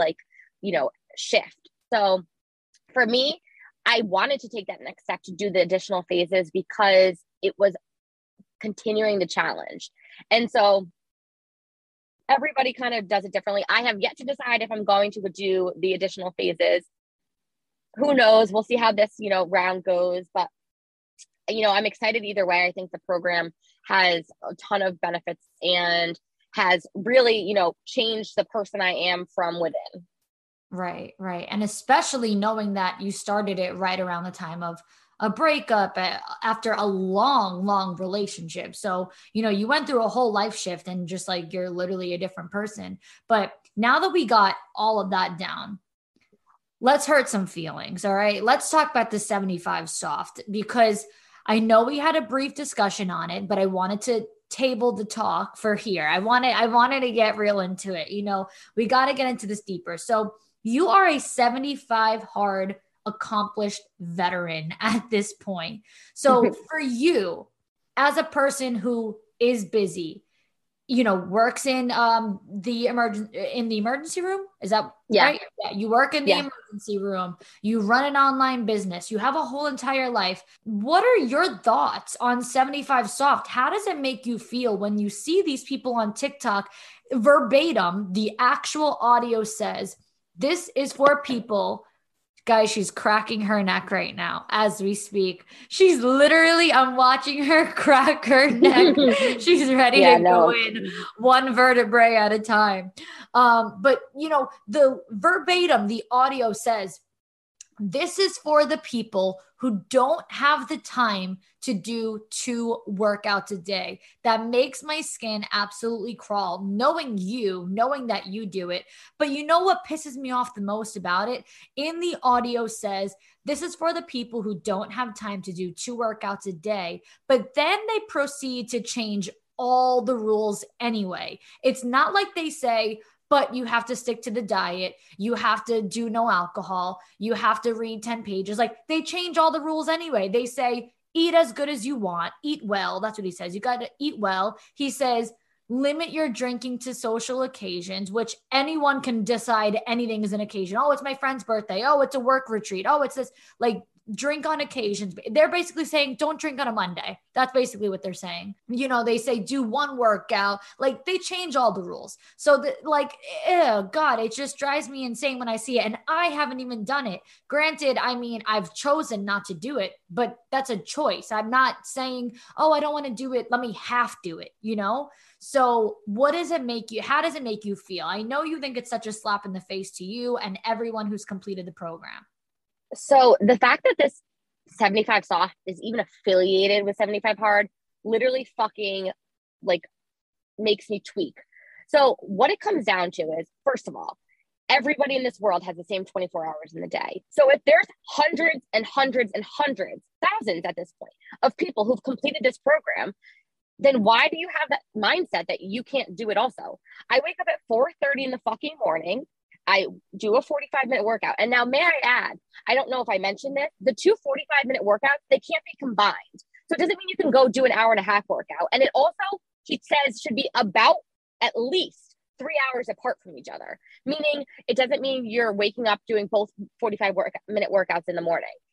C: shift. So for me, I wanted to take that next step to do the additional phases because it was continuing the challenge. And so everybody kind of does it differently. I have yet to decide if I'm going to do the additional phases. Who knows? We'll see how this, round goes. But, I'm excited either way. I think the program has a ton of benefits and has really, changed the person I am from within.
A: Right. And especially knowing that you started it right around the time of a breakup after a long relationship. So, you went through a whole life shift and just like, you're literally a different person. But now that we got all of that down, let's hurt some feelings. All right. Let's talk about the 75 soft, because I know we had a brief discussion on it, but I wanted to table the talk for here. I wanted to get real into it. We got to get into this deeper. So you are a 75 hard accomplished veteran at this point. So for you, as a person who is busy, works in the emergency room, is that right? Yeah, you work in the emergency room, you run an online business, you have a whole entire life. What are your thoughts on 75 soft? How does it make you feel when you see these people on TikTok verbatim, the actual audio says, this is for people. Guys, she's cracking her neck right now as we speak. She's literally, I'm watching her crack her neck. She's ready to go in one vertebrae at a time. But, the verbatim, the audio says, this is for the people who don't have the time to do 2 workouts a day. That makes my skin absolutely crawl, knowing that you do it. But you know what pisses me off the most about it? In the audio says, this is for the people who don't have time to do 2 workouts a day. But then they proceed to change all the rules anyway. It's not like they say, but you have to stick to the diet. You have to do no alcohol. You have to read 10 pages. Like, they change all the rules anyway. They say, eat as good as you want. Eat well. That's what he says. You got to eat well. He says, limit your drinking to social occasions, which anyone can decide anything is an occasion. Oh, it's my friend's birthday. Oh, it's a work retreat. Oh, it's this, like, drink on occasions. They're basically saying, don't drink on a Monday. That's basically what they're saying. They say do 1 workout. Like, they change all the rules. So God, it just drives me insane when I see it. And I haven't even done it. Granted, I've chosen not to do it, but that's a choice. I'm not saying, oh, I don't want to do it. Let me half do it, So how does it make you feel? I know you think it's such a slap in the face to you and everyone who's completed the program.
C: So the fact that this 75 soft is even affiliated with 75 hard literally fucking makes me tweak. So what it comes down to is, first of all, everybody in this world has the same 24 hours in the day. So if there's hundreds and hundreds and hundreds, thousands at this point of people who've completed this program, then why do you have that mindset that you can't do it also? I wake up at 4:30 in the fucking morning. I do a 45-minute workout. And now, may I add, I don't know if I mentioned this, the 2 45-minute workouts, they can't be combined. So it doesn't mean you can go do an hour and a half workout. And it also, he says, should be about at least 3 hours apart from each other. Meaning, it doesn't mean you're waking up doing both 45-minute workouts in the morning.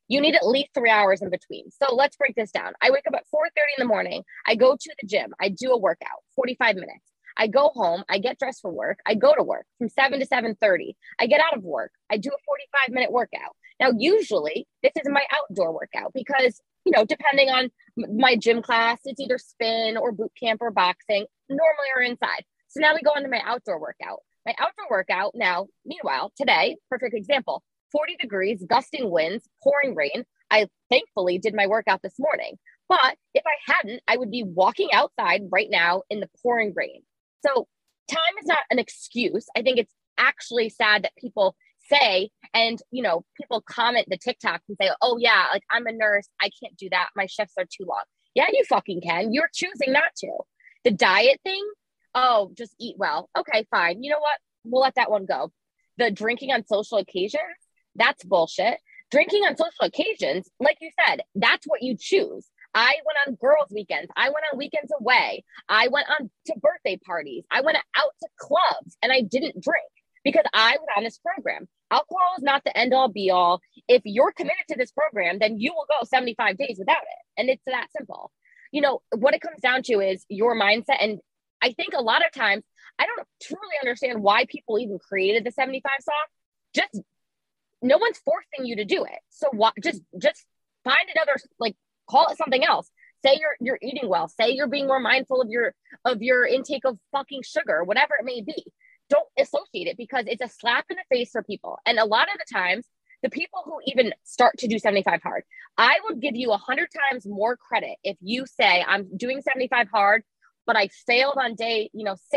C: You need at least 3 hours in between. So let's break this down. I wake up at 4:30 in the morning. I go to the gym. I do a workout, 45 minutes. I go home. I get dressed for work. I go to work from 7 to 7:30. I get out of work. I do a 45-minute workout. Now, usually this is my outdoor workout because, depending on my gym class, it's either spin or boot camp or boxing, normally or inside. So now we go into my outdoor workout. My outdoor workout now, meanwhile, today, perfect example, 40 degrees, gusting winds, pouring rain. I thankfully did my workout this morning. But if I hadn't, I would be walking outside right now in the pouring rain. So time is not an excuse. I think it's actually sad that people say, and, people comment the TikTok and say, oh yeah, like I'm a nurse. I can't do that. My shifts are too long. Yeah, you fucking can. You're choosing not to. The diet thing, oh, just eat well. Okay, fine. You know what? We'll let that one go. The drinking on social occasions, that's bullshit. Drinking on social occasions, like you said, that's what you choose. I went on girls' weekends. I went on weekends away. I went on to birthday parties. I went out to clubs and I didn't drink because I was on this program. Alcohol is not the end all be all. If you're committed to this program, then you will go 75 days without it. And it's that simple. What it comes down to is your mindset. And I think a lot of times, I don't truly understand why people even created the 75 soft. Just no one's forcing you to do it. So what? Just find another, call it something else. Say you're eating well. Say you're being more mindful of your intake of fucking sugar, whatever it may be. Don't associate it because it's a slap in the face for people. And a lot of the times, the people who even start to do 75 hard, I would give you 100 times more credit if you say I'm doing 75 hard, but I failed on day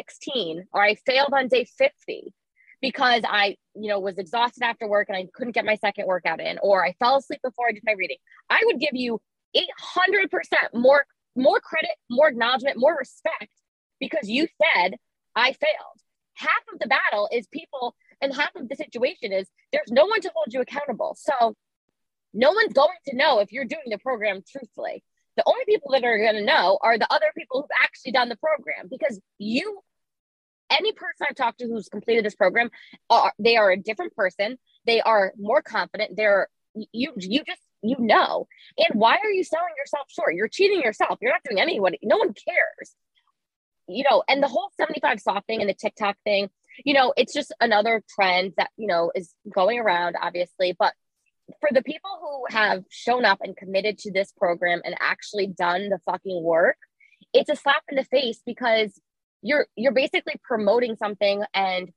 C: 16 or I failed on day 50 because I was exhausted after work and I couldn't get my second workout in, or I fell asleep before I did my reading. I would give you 800% more credit, more acknowledgement, more respect because you said I failed. Half of the battle is people, and half of the situation is there's no one to hold you accountable. So no one's going to know if you're doing the program truthfully. The only people that are going to know are the other people who've actually done the program because any person I've talked to who's completed this program, they are a different person. They are more confident. And why are you selling yourself short? You're cheating yourself. You're not doing anyone. No one cares. And the whole 75 soft thing and the TikTok thing, it's just another trend that, is going around, obviously. But for the people who have shown up and committed to this program and actually done the fucking work, it's a slap in the face because you're basically promoting something and,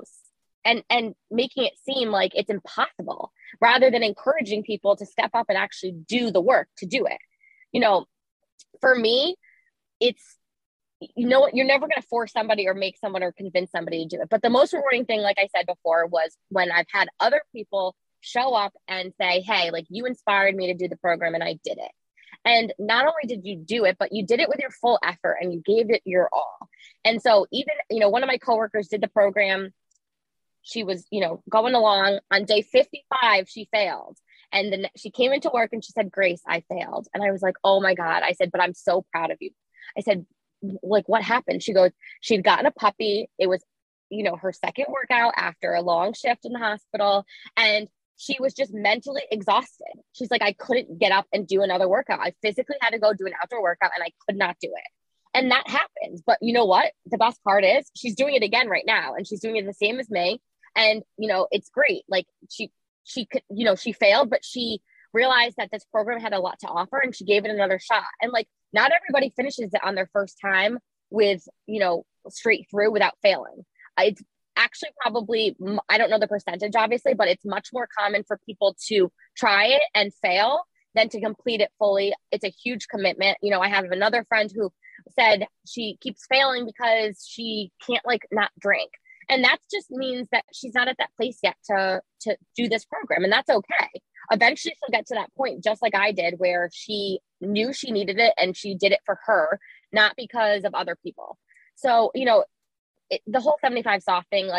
C: and making it seem like it's impossible rather than encouraging people to step up and actually do the work to do it. For me, it's, you're never going to force somebody or make someone or convince somebody to do it. But the most rewarding thing, like I said before, was when I've had other people show up and say, hey, you inspired me to do the program and I did it. And not only did you do it, but you did it with your full effort and you gave it your all. And so even, one of my coworkers did the program. She was, going along on day 55, she failed. And then she came into work and she said, Grace, I failed. And I was like, oh my God. I said, but I'm so proud of you. I said, what happened? She goes, she'd gotten a puppy. It was, her second workout after a long shift in the hospital. And she was just mentally exhausted. She's like, I couldn't get up and do another workout. I physically had to go do an outdoor workout and I could not do it. And that happens. But you know what? The best part is she's doing it again right now. And she's doing it the same as me. And, it's great. She could, she failed, but she realized that this program had a lot to offer and she gave it another shot. And not everybody finishes it on their first time with, straight through without failing. It's actually probably, I don't know the percentage obviously, but it's much more common for people to try it and fail than to complete it fully. It's a huge commitment. I have another friend who said she keeps failing because she can't not drink. And that just means that she's not at that place yet to do this program. And that's okay. Eventually she'll get to that point, just like I did, where she knew she needed it and she did it for her, not because of other people. So, the whole 75 soft thing,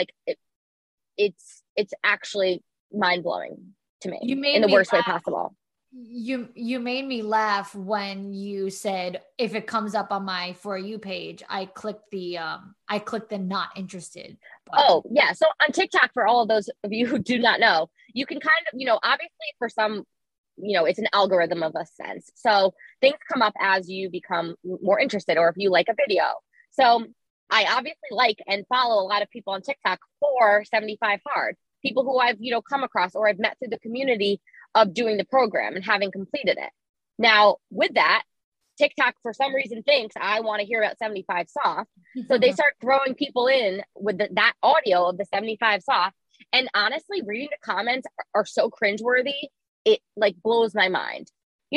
C: it's actually mind blowing to me in the worst way possible.
A: You made me laugh when you said, if it comes up on my For You page, I click the not interested button.
C: Oh yeah. So on TikTok, for all of those of you who do not know, you can kind of, obviously for some it's an algorithm of a sense. So things come up as you become more interested, or if you like a video. So I obviously like and follow a lot of people on TikTok for 75 Hard, people who I've, come across or I've met through the community of doing the program and having completed it. Now, with that, TikTok, for some reason, thinks I want to hear about 75 Soft. So they start throwing people in with that audio of the 75 Soft. And honestly, reading the comments are so cringeworthy. It like blows my mind.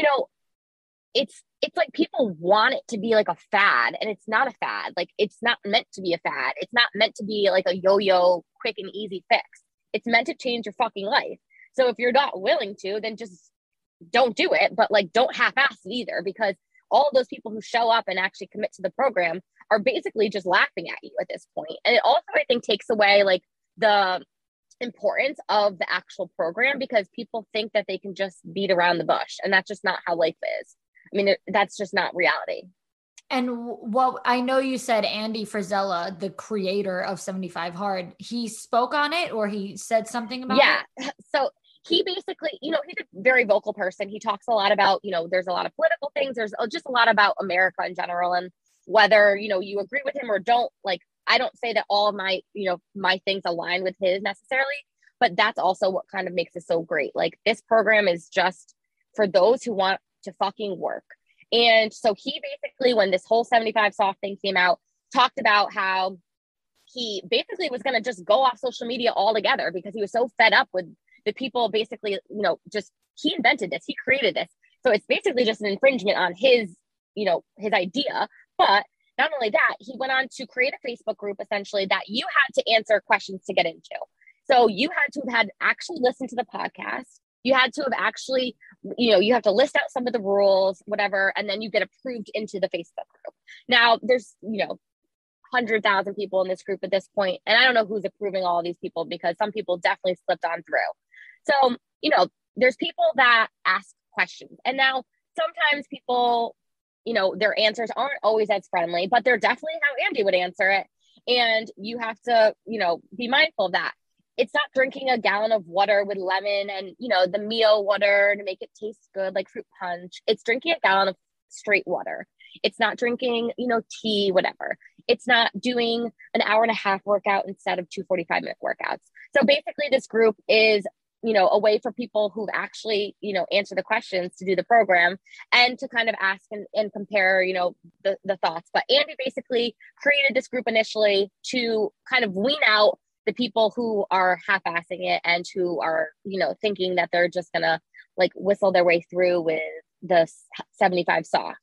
C: It's like people want it to be like a fad, and it's not a fad. Like, it's not meant to be a fad. It's not meant to be like a yo-yo quick and easy fix. It's meant to change your fucking life. So if you're not willing to, then just don't do it, but like, don't half-ass it either, because all of those people who show up and actually commit to the program are basically just laughing at you at this point. And it also, I think, takes away like the importance of the actual program, because people think that they can just beat around the bush, and that's just not how life is. I mean, that's just not reality.
A: And what I know, you said Andy Frisella, the creator of 75 Hard, he spoke on it, or he said something about it?
C: Yeah. So he basically, he's a very vocal person. He talks a lot about, there's a lot of political things. There's just a lot about America in general. And whether, you agree with him or don't, like, I don't say that all of my, my things align with his necessarily, but that's also what kind of makes it so great. Like, this program is just for those who want to fucking work. And so he basically, when this whole 75 Soft thing came out, talked about how he basically was going to just go off social media altogether, because he was so fed up with the people basically, just, he invented this, he created this. So it's basically just an infringement on his, his idea. But not only that, he went on to create a Facebook group essentially that you had to answer questions to get into. So you had to have actually listened to the podcast. You had to have actually, you have to list out some of the rules, whatever, and then you get approved into the Facebook group. Now there's, 100,000 people in this group at this point, and I don't know who's approving all of these people, because some people definitely slipped on through. So, there's people that ask questions, and now sometimes people, their answers aren't always as friendly, but they're definitely how Andy would answer it. And you have to, be mindful of that. It's not drinking a gallon of water with lemon and, the Mio water to make it taste good, like fruit punch. It's drinking a gallon of straight water. It's not drinking, tea, whatever. It's not doing an hour and a half workout instead of 2 45-minute workouts. So basically this group is, a way for people who've actually, answer the questions to do the program, and to kind of ask and compare, the thoughts. But Andy basically created this group initially to kind of wean out the people who are half-assing it, and who are, thinking that they're just gonna like whistle their way through with the 75 Soft.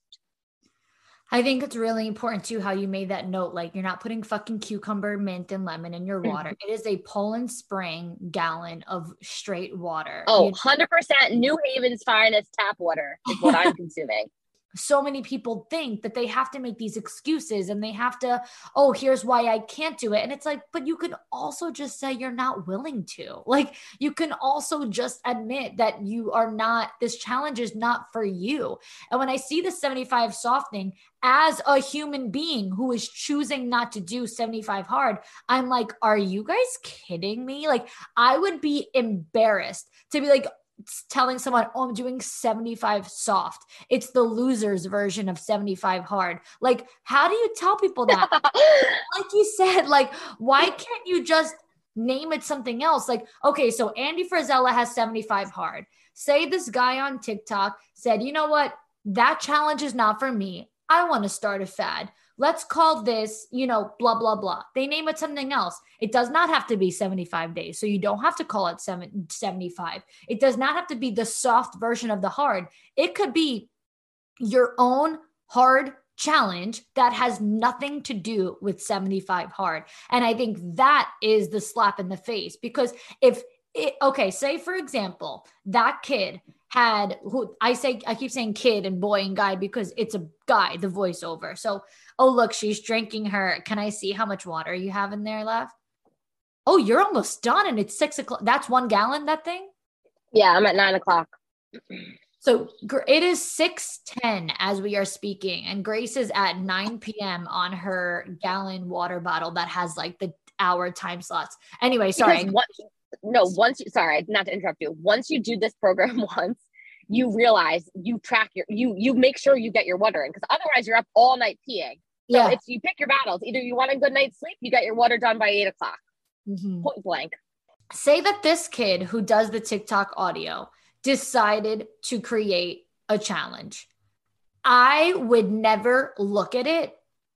A: I think it's really important too how you made that note. Like, you're not putting fucking cucumber, mint, and lemon in your water. It is a Poland Spring gallon of straight water.
C: Oh, 100% New Haven's finest tap water is what I'm consuming.
A: So many people think that they have to make these excuses, and they have to, oh, here's why I can't do it. And it's like, but you could also just say you're not willing to. Like, you can also just admit that you are not, this challenge is not for you. And when I see the 75 Soft thing, as a human being who is choosing not to do 75 Hard, I'm like, are you guys kidding me? Like, I would be embarrassed to be like, telling someone, oh, I'm doing 75 Soft. It's the loser's version of 75 Hard. Like, how do you tell people that? Like you said, like, why can't you just name it something else? Like, okay, so Andy Frisella has 75 Hard. Say this guy on TikTok said, you know what? That challenge is not for me. I want to start a fad. Let's call this, blah, blah, blah. They name it something else. It does not have to be 75 days. So you don't have to call it 75. It does not have to be the soft version of the hard. It could be your own hard challenge that has nothing to do with 75 Hard. And I think that is the slap in the face, because say for example, that kid had, who I keep saying kid and boy and guy because it's a guy, the voiceover. So, oh, look, she's drinking her. Can I see how much water you have in there left? Oh, you're almost done. And it's 6 o'clock. That's 1 gallon, that thing?
C: Yeah, I'm at 9 o'clock.
A: So it is 6:10 as we are speaking. And Grace is at 9 p.m. on her gallon water bottle that has like the hour time slots. Anyway, sorry.
C: Sorry, not to interrupt you. Once you do this program once, you realize you track you make sure you get your water in, because otherwise you're up all night peeing. So it's, you pick your battles. Either you want a good night's sleep, you get your water done by 8 o'clock, point blank.
A: Say that this kid who does the TikTok audio decided to create a challenge. I would never look at it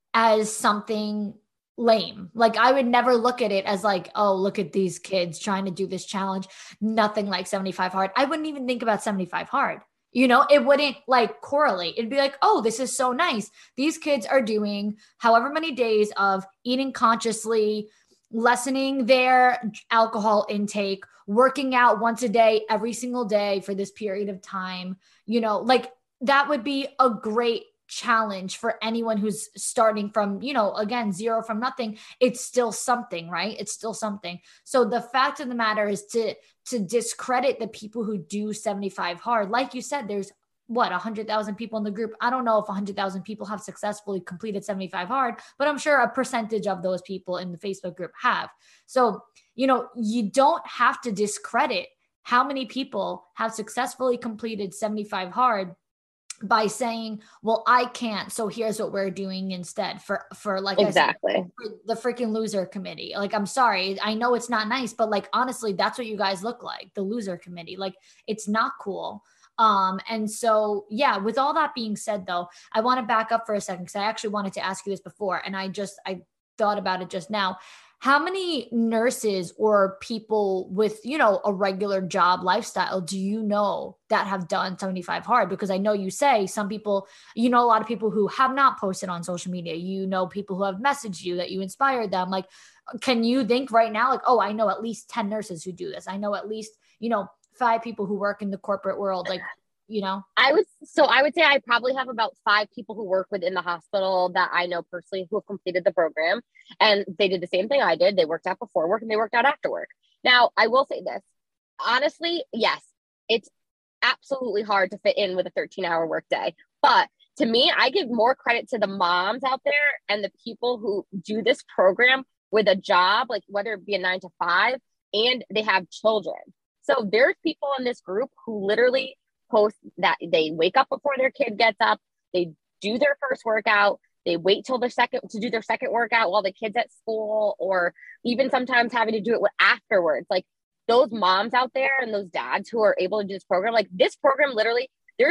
A: as something lame. Like, I would never look at it as like, oh, look at these kids trying to do this challenge. Nothing like 75 hard. I wouldn't even think about 75 hard. You know, it wouldn't like correlate. It'd be like, oh, this is so nice. These kids are doing however many days of eating consciously, lessening their alcohol intake, working out once a day, every single day for this period of time. You know, like that would be a great challenge for anyone who's starting from, you know, again, zero from nothing. It's still something, right? It's still something. So the fact of the matter is to discredit the people who do 75 hard. Like you said, there's 100,000 people in the group. I don't know if 100,000 people have successfully completed 75 hard, but I'm sure a percentage of those people in the Facebook group have. So, you know, you don't have to discredit how many people have successfully completed 75 hard by saying, well, I can't, so here's what we're doing instead for like,
C: exactly.
A: I said, for the freaking loser committee. Like, I'm sorry. I know it's not nice, but like, honestly, that's what you guys look like, the loser committee. Like, it's not cool. And so, yeah, with all that being said though, I want to back up for a second, because I actually wanted to ask you this before, and I thought about it just now. How many nurses or people with, you know, a regular job lifestyle do you know that have done 75 hard? Because I know you say some people, you know, a lot of people who have not posted on social media, you know, people who have messaged you that you inspired them. Like, can you think right now, like, oh, I know at least 10 nurses who do this. I know at least, you know, 5 people who work in the corporate world. Like, you know,
C: I would say I probably have about 5 people who work within the hospital that I know personally who have completed the program, and they did the same thing I did. They worked out before work and they worked out after work. Now, I will say this, honestly, yes, it's absolutely hard to fit in with a 13-hour workday. But to me, I give more credit to the moms out there and the people who do this program with a job, like whether it be a 9 to 5 and they have children. So there's people in this group who literally post that they wake up before their kid gets up, they do their first workout, they wait till to do their second workout while the kid's at school, or even sometimes having to do it afterwards. Like, those moms out there and those dads who are able to do this program, like this program, literally,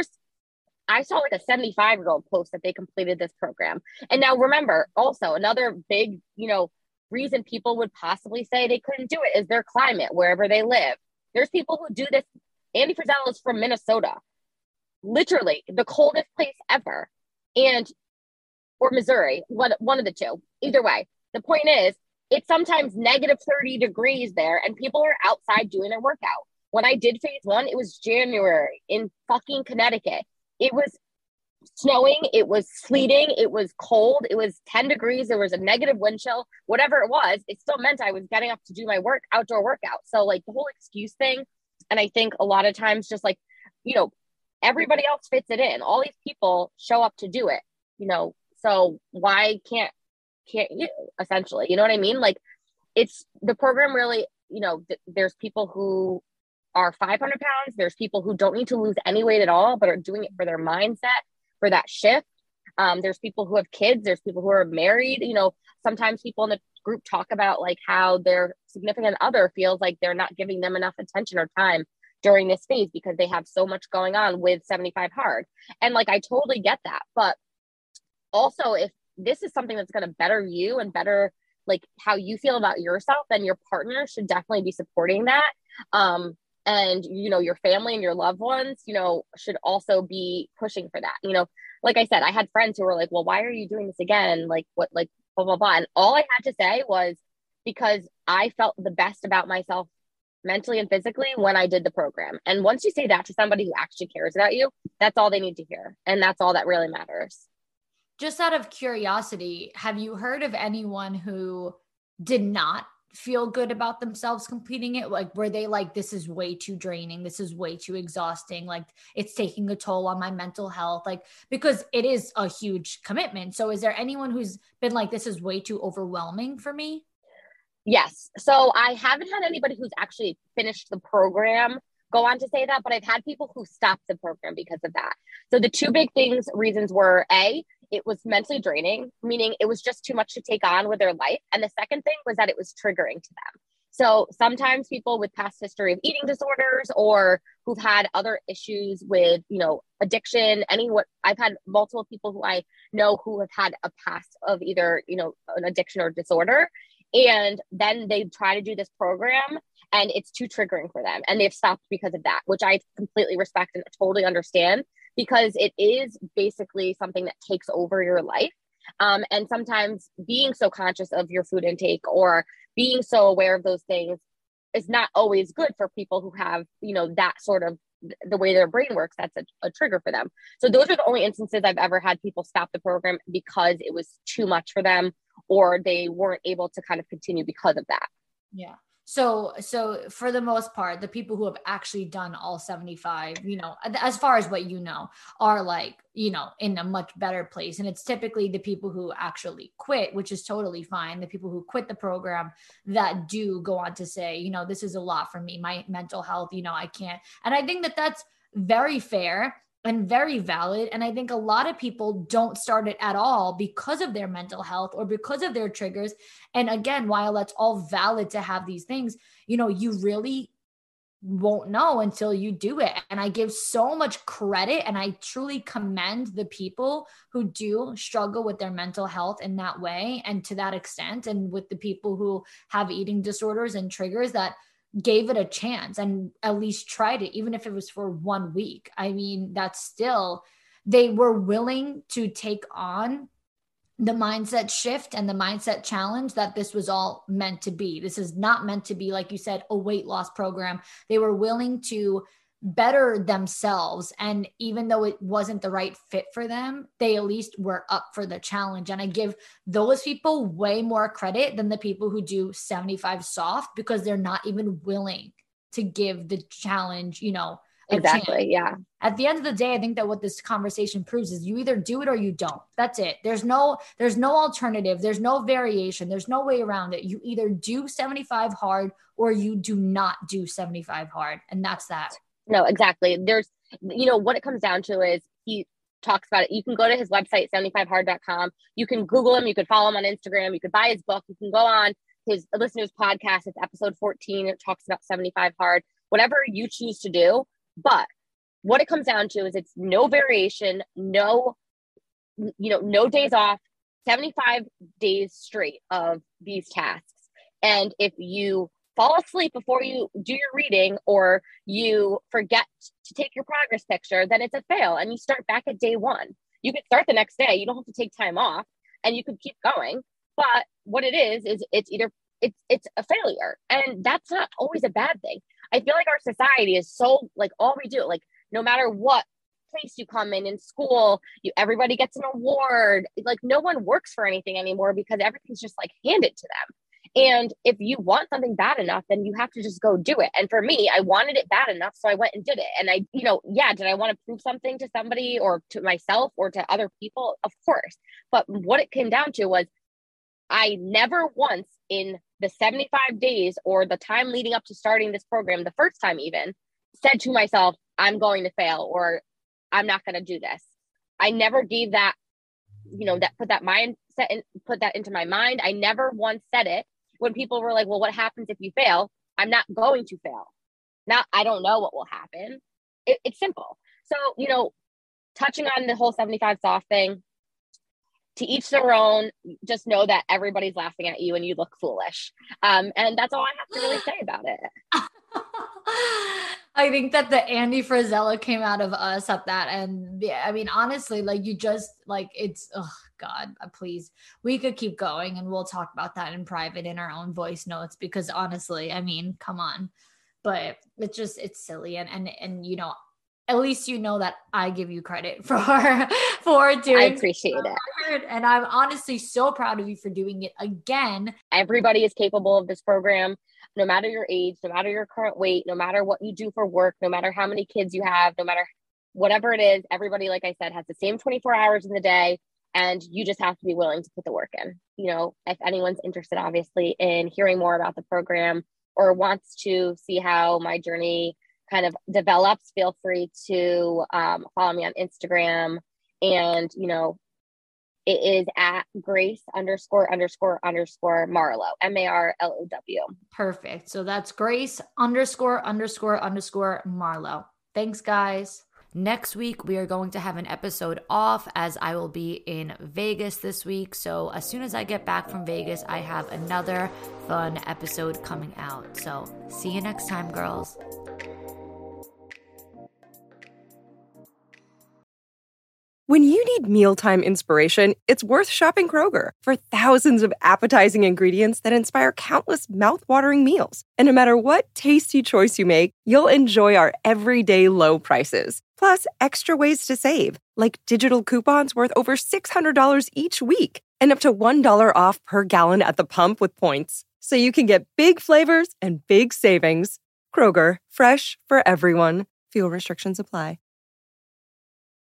C: I saw like a 75-year-old post that they completed this program. And now remember, also another big, you know, reason people would possibly say they couldn't do it is their climate, wherever they live. There's people who do this. Andy Frisella is from Minnesota, literally the coldest place ever, or Missouri, one of the two. Either way, the point is, it's sometimes negative 30 degrees there, and people are outside doing their workout. When I did phase 1, it was January in fucking Connecticut. It was snowing, it was sleeting, it was cold, it was 10 degrees, there was a negative wind chill, whatever it was, it still meant I was getting up to do my outdoor workout. So like the whole excuse thing. And I think a lot of times just like, you know, everybody else fits it in. All these people show up to do it, you know, so why can't you, essentially, you know what I mean? Like, it's the program really, you know, there's people who are 500 pounds. There's people who don't need to lose any weight at all, but are doing it for their mindset, for that shift. There's people who have kids. There's people who are married. You know, sometimes people in the group talk about like how their significant other feels like they're not giving them enough attention or time during this phase because they have so much going on with 75 hard. And like, I totally get that. But also, if this is something that's going to better you and better like how you feel about yourself, then your partner should definitely be supporting that. And, you know, your family and your loved ones, you know, should also be pushing for that. You know, like I said, I had friends who were like, well, why are you doing this again? Like, what, like, blah, blah, blah. And all I had to say was because I felt the best about myself mentally and physically when I did the program. And once you say that to somebody who actually cares about you, that's all they need to hear. And that's all that really matters.
A: Just out of curiosity, have you heard of anyone who did not feel good about themselves completing it? Like, were they like, this is way too draining, this is way too exhausting, like it's taking a toll on my mental health, like, because it is a huge commitment. So is there anyone who's been like, this is way too overwhelming for me?
C: Yes. So I haven't had anybody who's actually finished the program go on to say that, but I've had people who stopped the program because of that. So the two big reasons were A, it was mentally draining, meaning it was just too much to take on with their life. And the second thing was that it was triggering to them. So sometimes people with past history of eating disorders or who've had other issues with, addiction, I've had multiple people who I know who have had a past of either, an addiction or disorder. And then they try to do this program and it's too triggering for them. And they've stopped because of that, which I completely respect and totally understand, because it is basically something that takes over your life. And sometimes being so conscious of your food intake or being so aware of those things is not always good for people who have, that sort of the way their brain works. That's a trigger for them. So those are the only instances I've ever had people stop the program because it was too much for them or they weren't able to kind of continue because of that.
A: Yeah. So for the most part, the people who have actually done all 75, as far as what are like, in a much better place. And it's typically the people who actually quit, which is totally fine. The people who quit the program that do go on to say, this is a lot for me, my mental health, I can't. And I think that that's very fair and very valid. And I think a lot of people don't start it at all because of their mental health or because of their triggers. And again, while that's all valid to have these things, you really won't know until you do it. And I give so much credit and I truly commend the people who do struggle with their mental health in that way and to that extent. And with the people who have eating disorders and triggers that gave it a chance and at least tried it, even if it was for 1 week. I mean, that's still, they were willing to take on the mindset shift and the mindset challenge that this was all meant to be. This is not meant to be, like you said, a weight loss program. They were willing to better themselves. And even though it wasn't the right fit for them, they at least were up for the challenge. And I give those people way more credit than the people who do 75 soft because they're not even willing to give the challenge,
C: Exactly. Yeah.
A: At the end of the day, I think that what this conversation proves is you either do it or you don't. That's it. There's no alternative. There's no variation. There's no way around it. You either do 75 hard or you do not do 75 hard. And that's that.
C: No, exactly. There's, what it comes down to is he talks about it. You can go to his website, 75hard.com. You can Google him. You can follow him on Instagram. You could buy his book. You can go on listen to his podcast. It's episode 14. It talks about 75 hard, whatever you choose to do. But what it comes down to is it's no variation, no days off, 75 days straight of these tasks. And if you fall asleep before you do your reading or you forget to take your progress picture, then it's a fail and you start back at day one. You can start the next day. You don't have to take time off and you can keep going. But what it is it's either it's a failure, and that's not always a bad thing. I feel like our society is so like all we do, like no matter what place you come in school, everybody gets an award. Like no one works for anything anymore because everything's just like handed to them. And if you want something bad enough, then you have to just go do it. And for me, I wanted it bad enough. So I went and did it. And did I want to prove something to somebody or to myself or to other people? Of course. But what it came down to was I never once in the 75 days or the time leading up to starting this program, the first time even, said to myself, I'm going to fail or I'm not going to do this. I never gave that, put that mindset and put that into my mind. I never once said it. When people were like, well, what happens if you fail? I'm not going to fail. Now, I don't know what will happen. It's simple. So, touching on the whole 75 soft thing, to each their own, just know that everybody's laughing at you and you look foolish. And that's all I have to really say about it.
A: I think that the Andy Frisella came out of us at that. And yeah, I mean, honestly, like you just like, it's, oh God, please, we could keep going and we'll talk about that in private in our own voice notes, because honestly, I mean, come on, but it's silly. And at least that I give you credit for doing.
C: I appreciate it.
A: And I'm honestly so proud of you for doing it again.
C: Everybody is capable of this program, no matter your age, no matter your current weight, no matter what you do for work, no matter how many kids you have, no matter whatever it is, everybody, like I said, has the same 24 hours in the day. And you just have to be willing to put the work in. If anyone's interested, obviously, in hearing more about the program or wants to see how my journey kind of develops, feel free to follow me on Instagram. And, you know, it is at Grace___Marlow, Marlow.
A: Perfect. So that's Grace___Marlow. Thanks, guys. Next week, we are going to have an episode off as I will be in Vegas this week. So as soon as I get back from Vegas, I have another fun episode coming out. So see you next time, girls.
D: When you need mealtime inspiration, it's worth shopping Kroger for thousands of appetizing ingredients that inspire countless mouthwatering meals. And no matter what tasty choice you make, you'll enjoy our everyday low prices. Plus, extra ways to save, like digital coupons worth over $600 each week and up to $1 off per gallon at the pump with points. So you can get big flavors and big savings. Kroger, fresh for everyone. Fuel restrictions apply.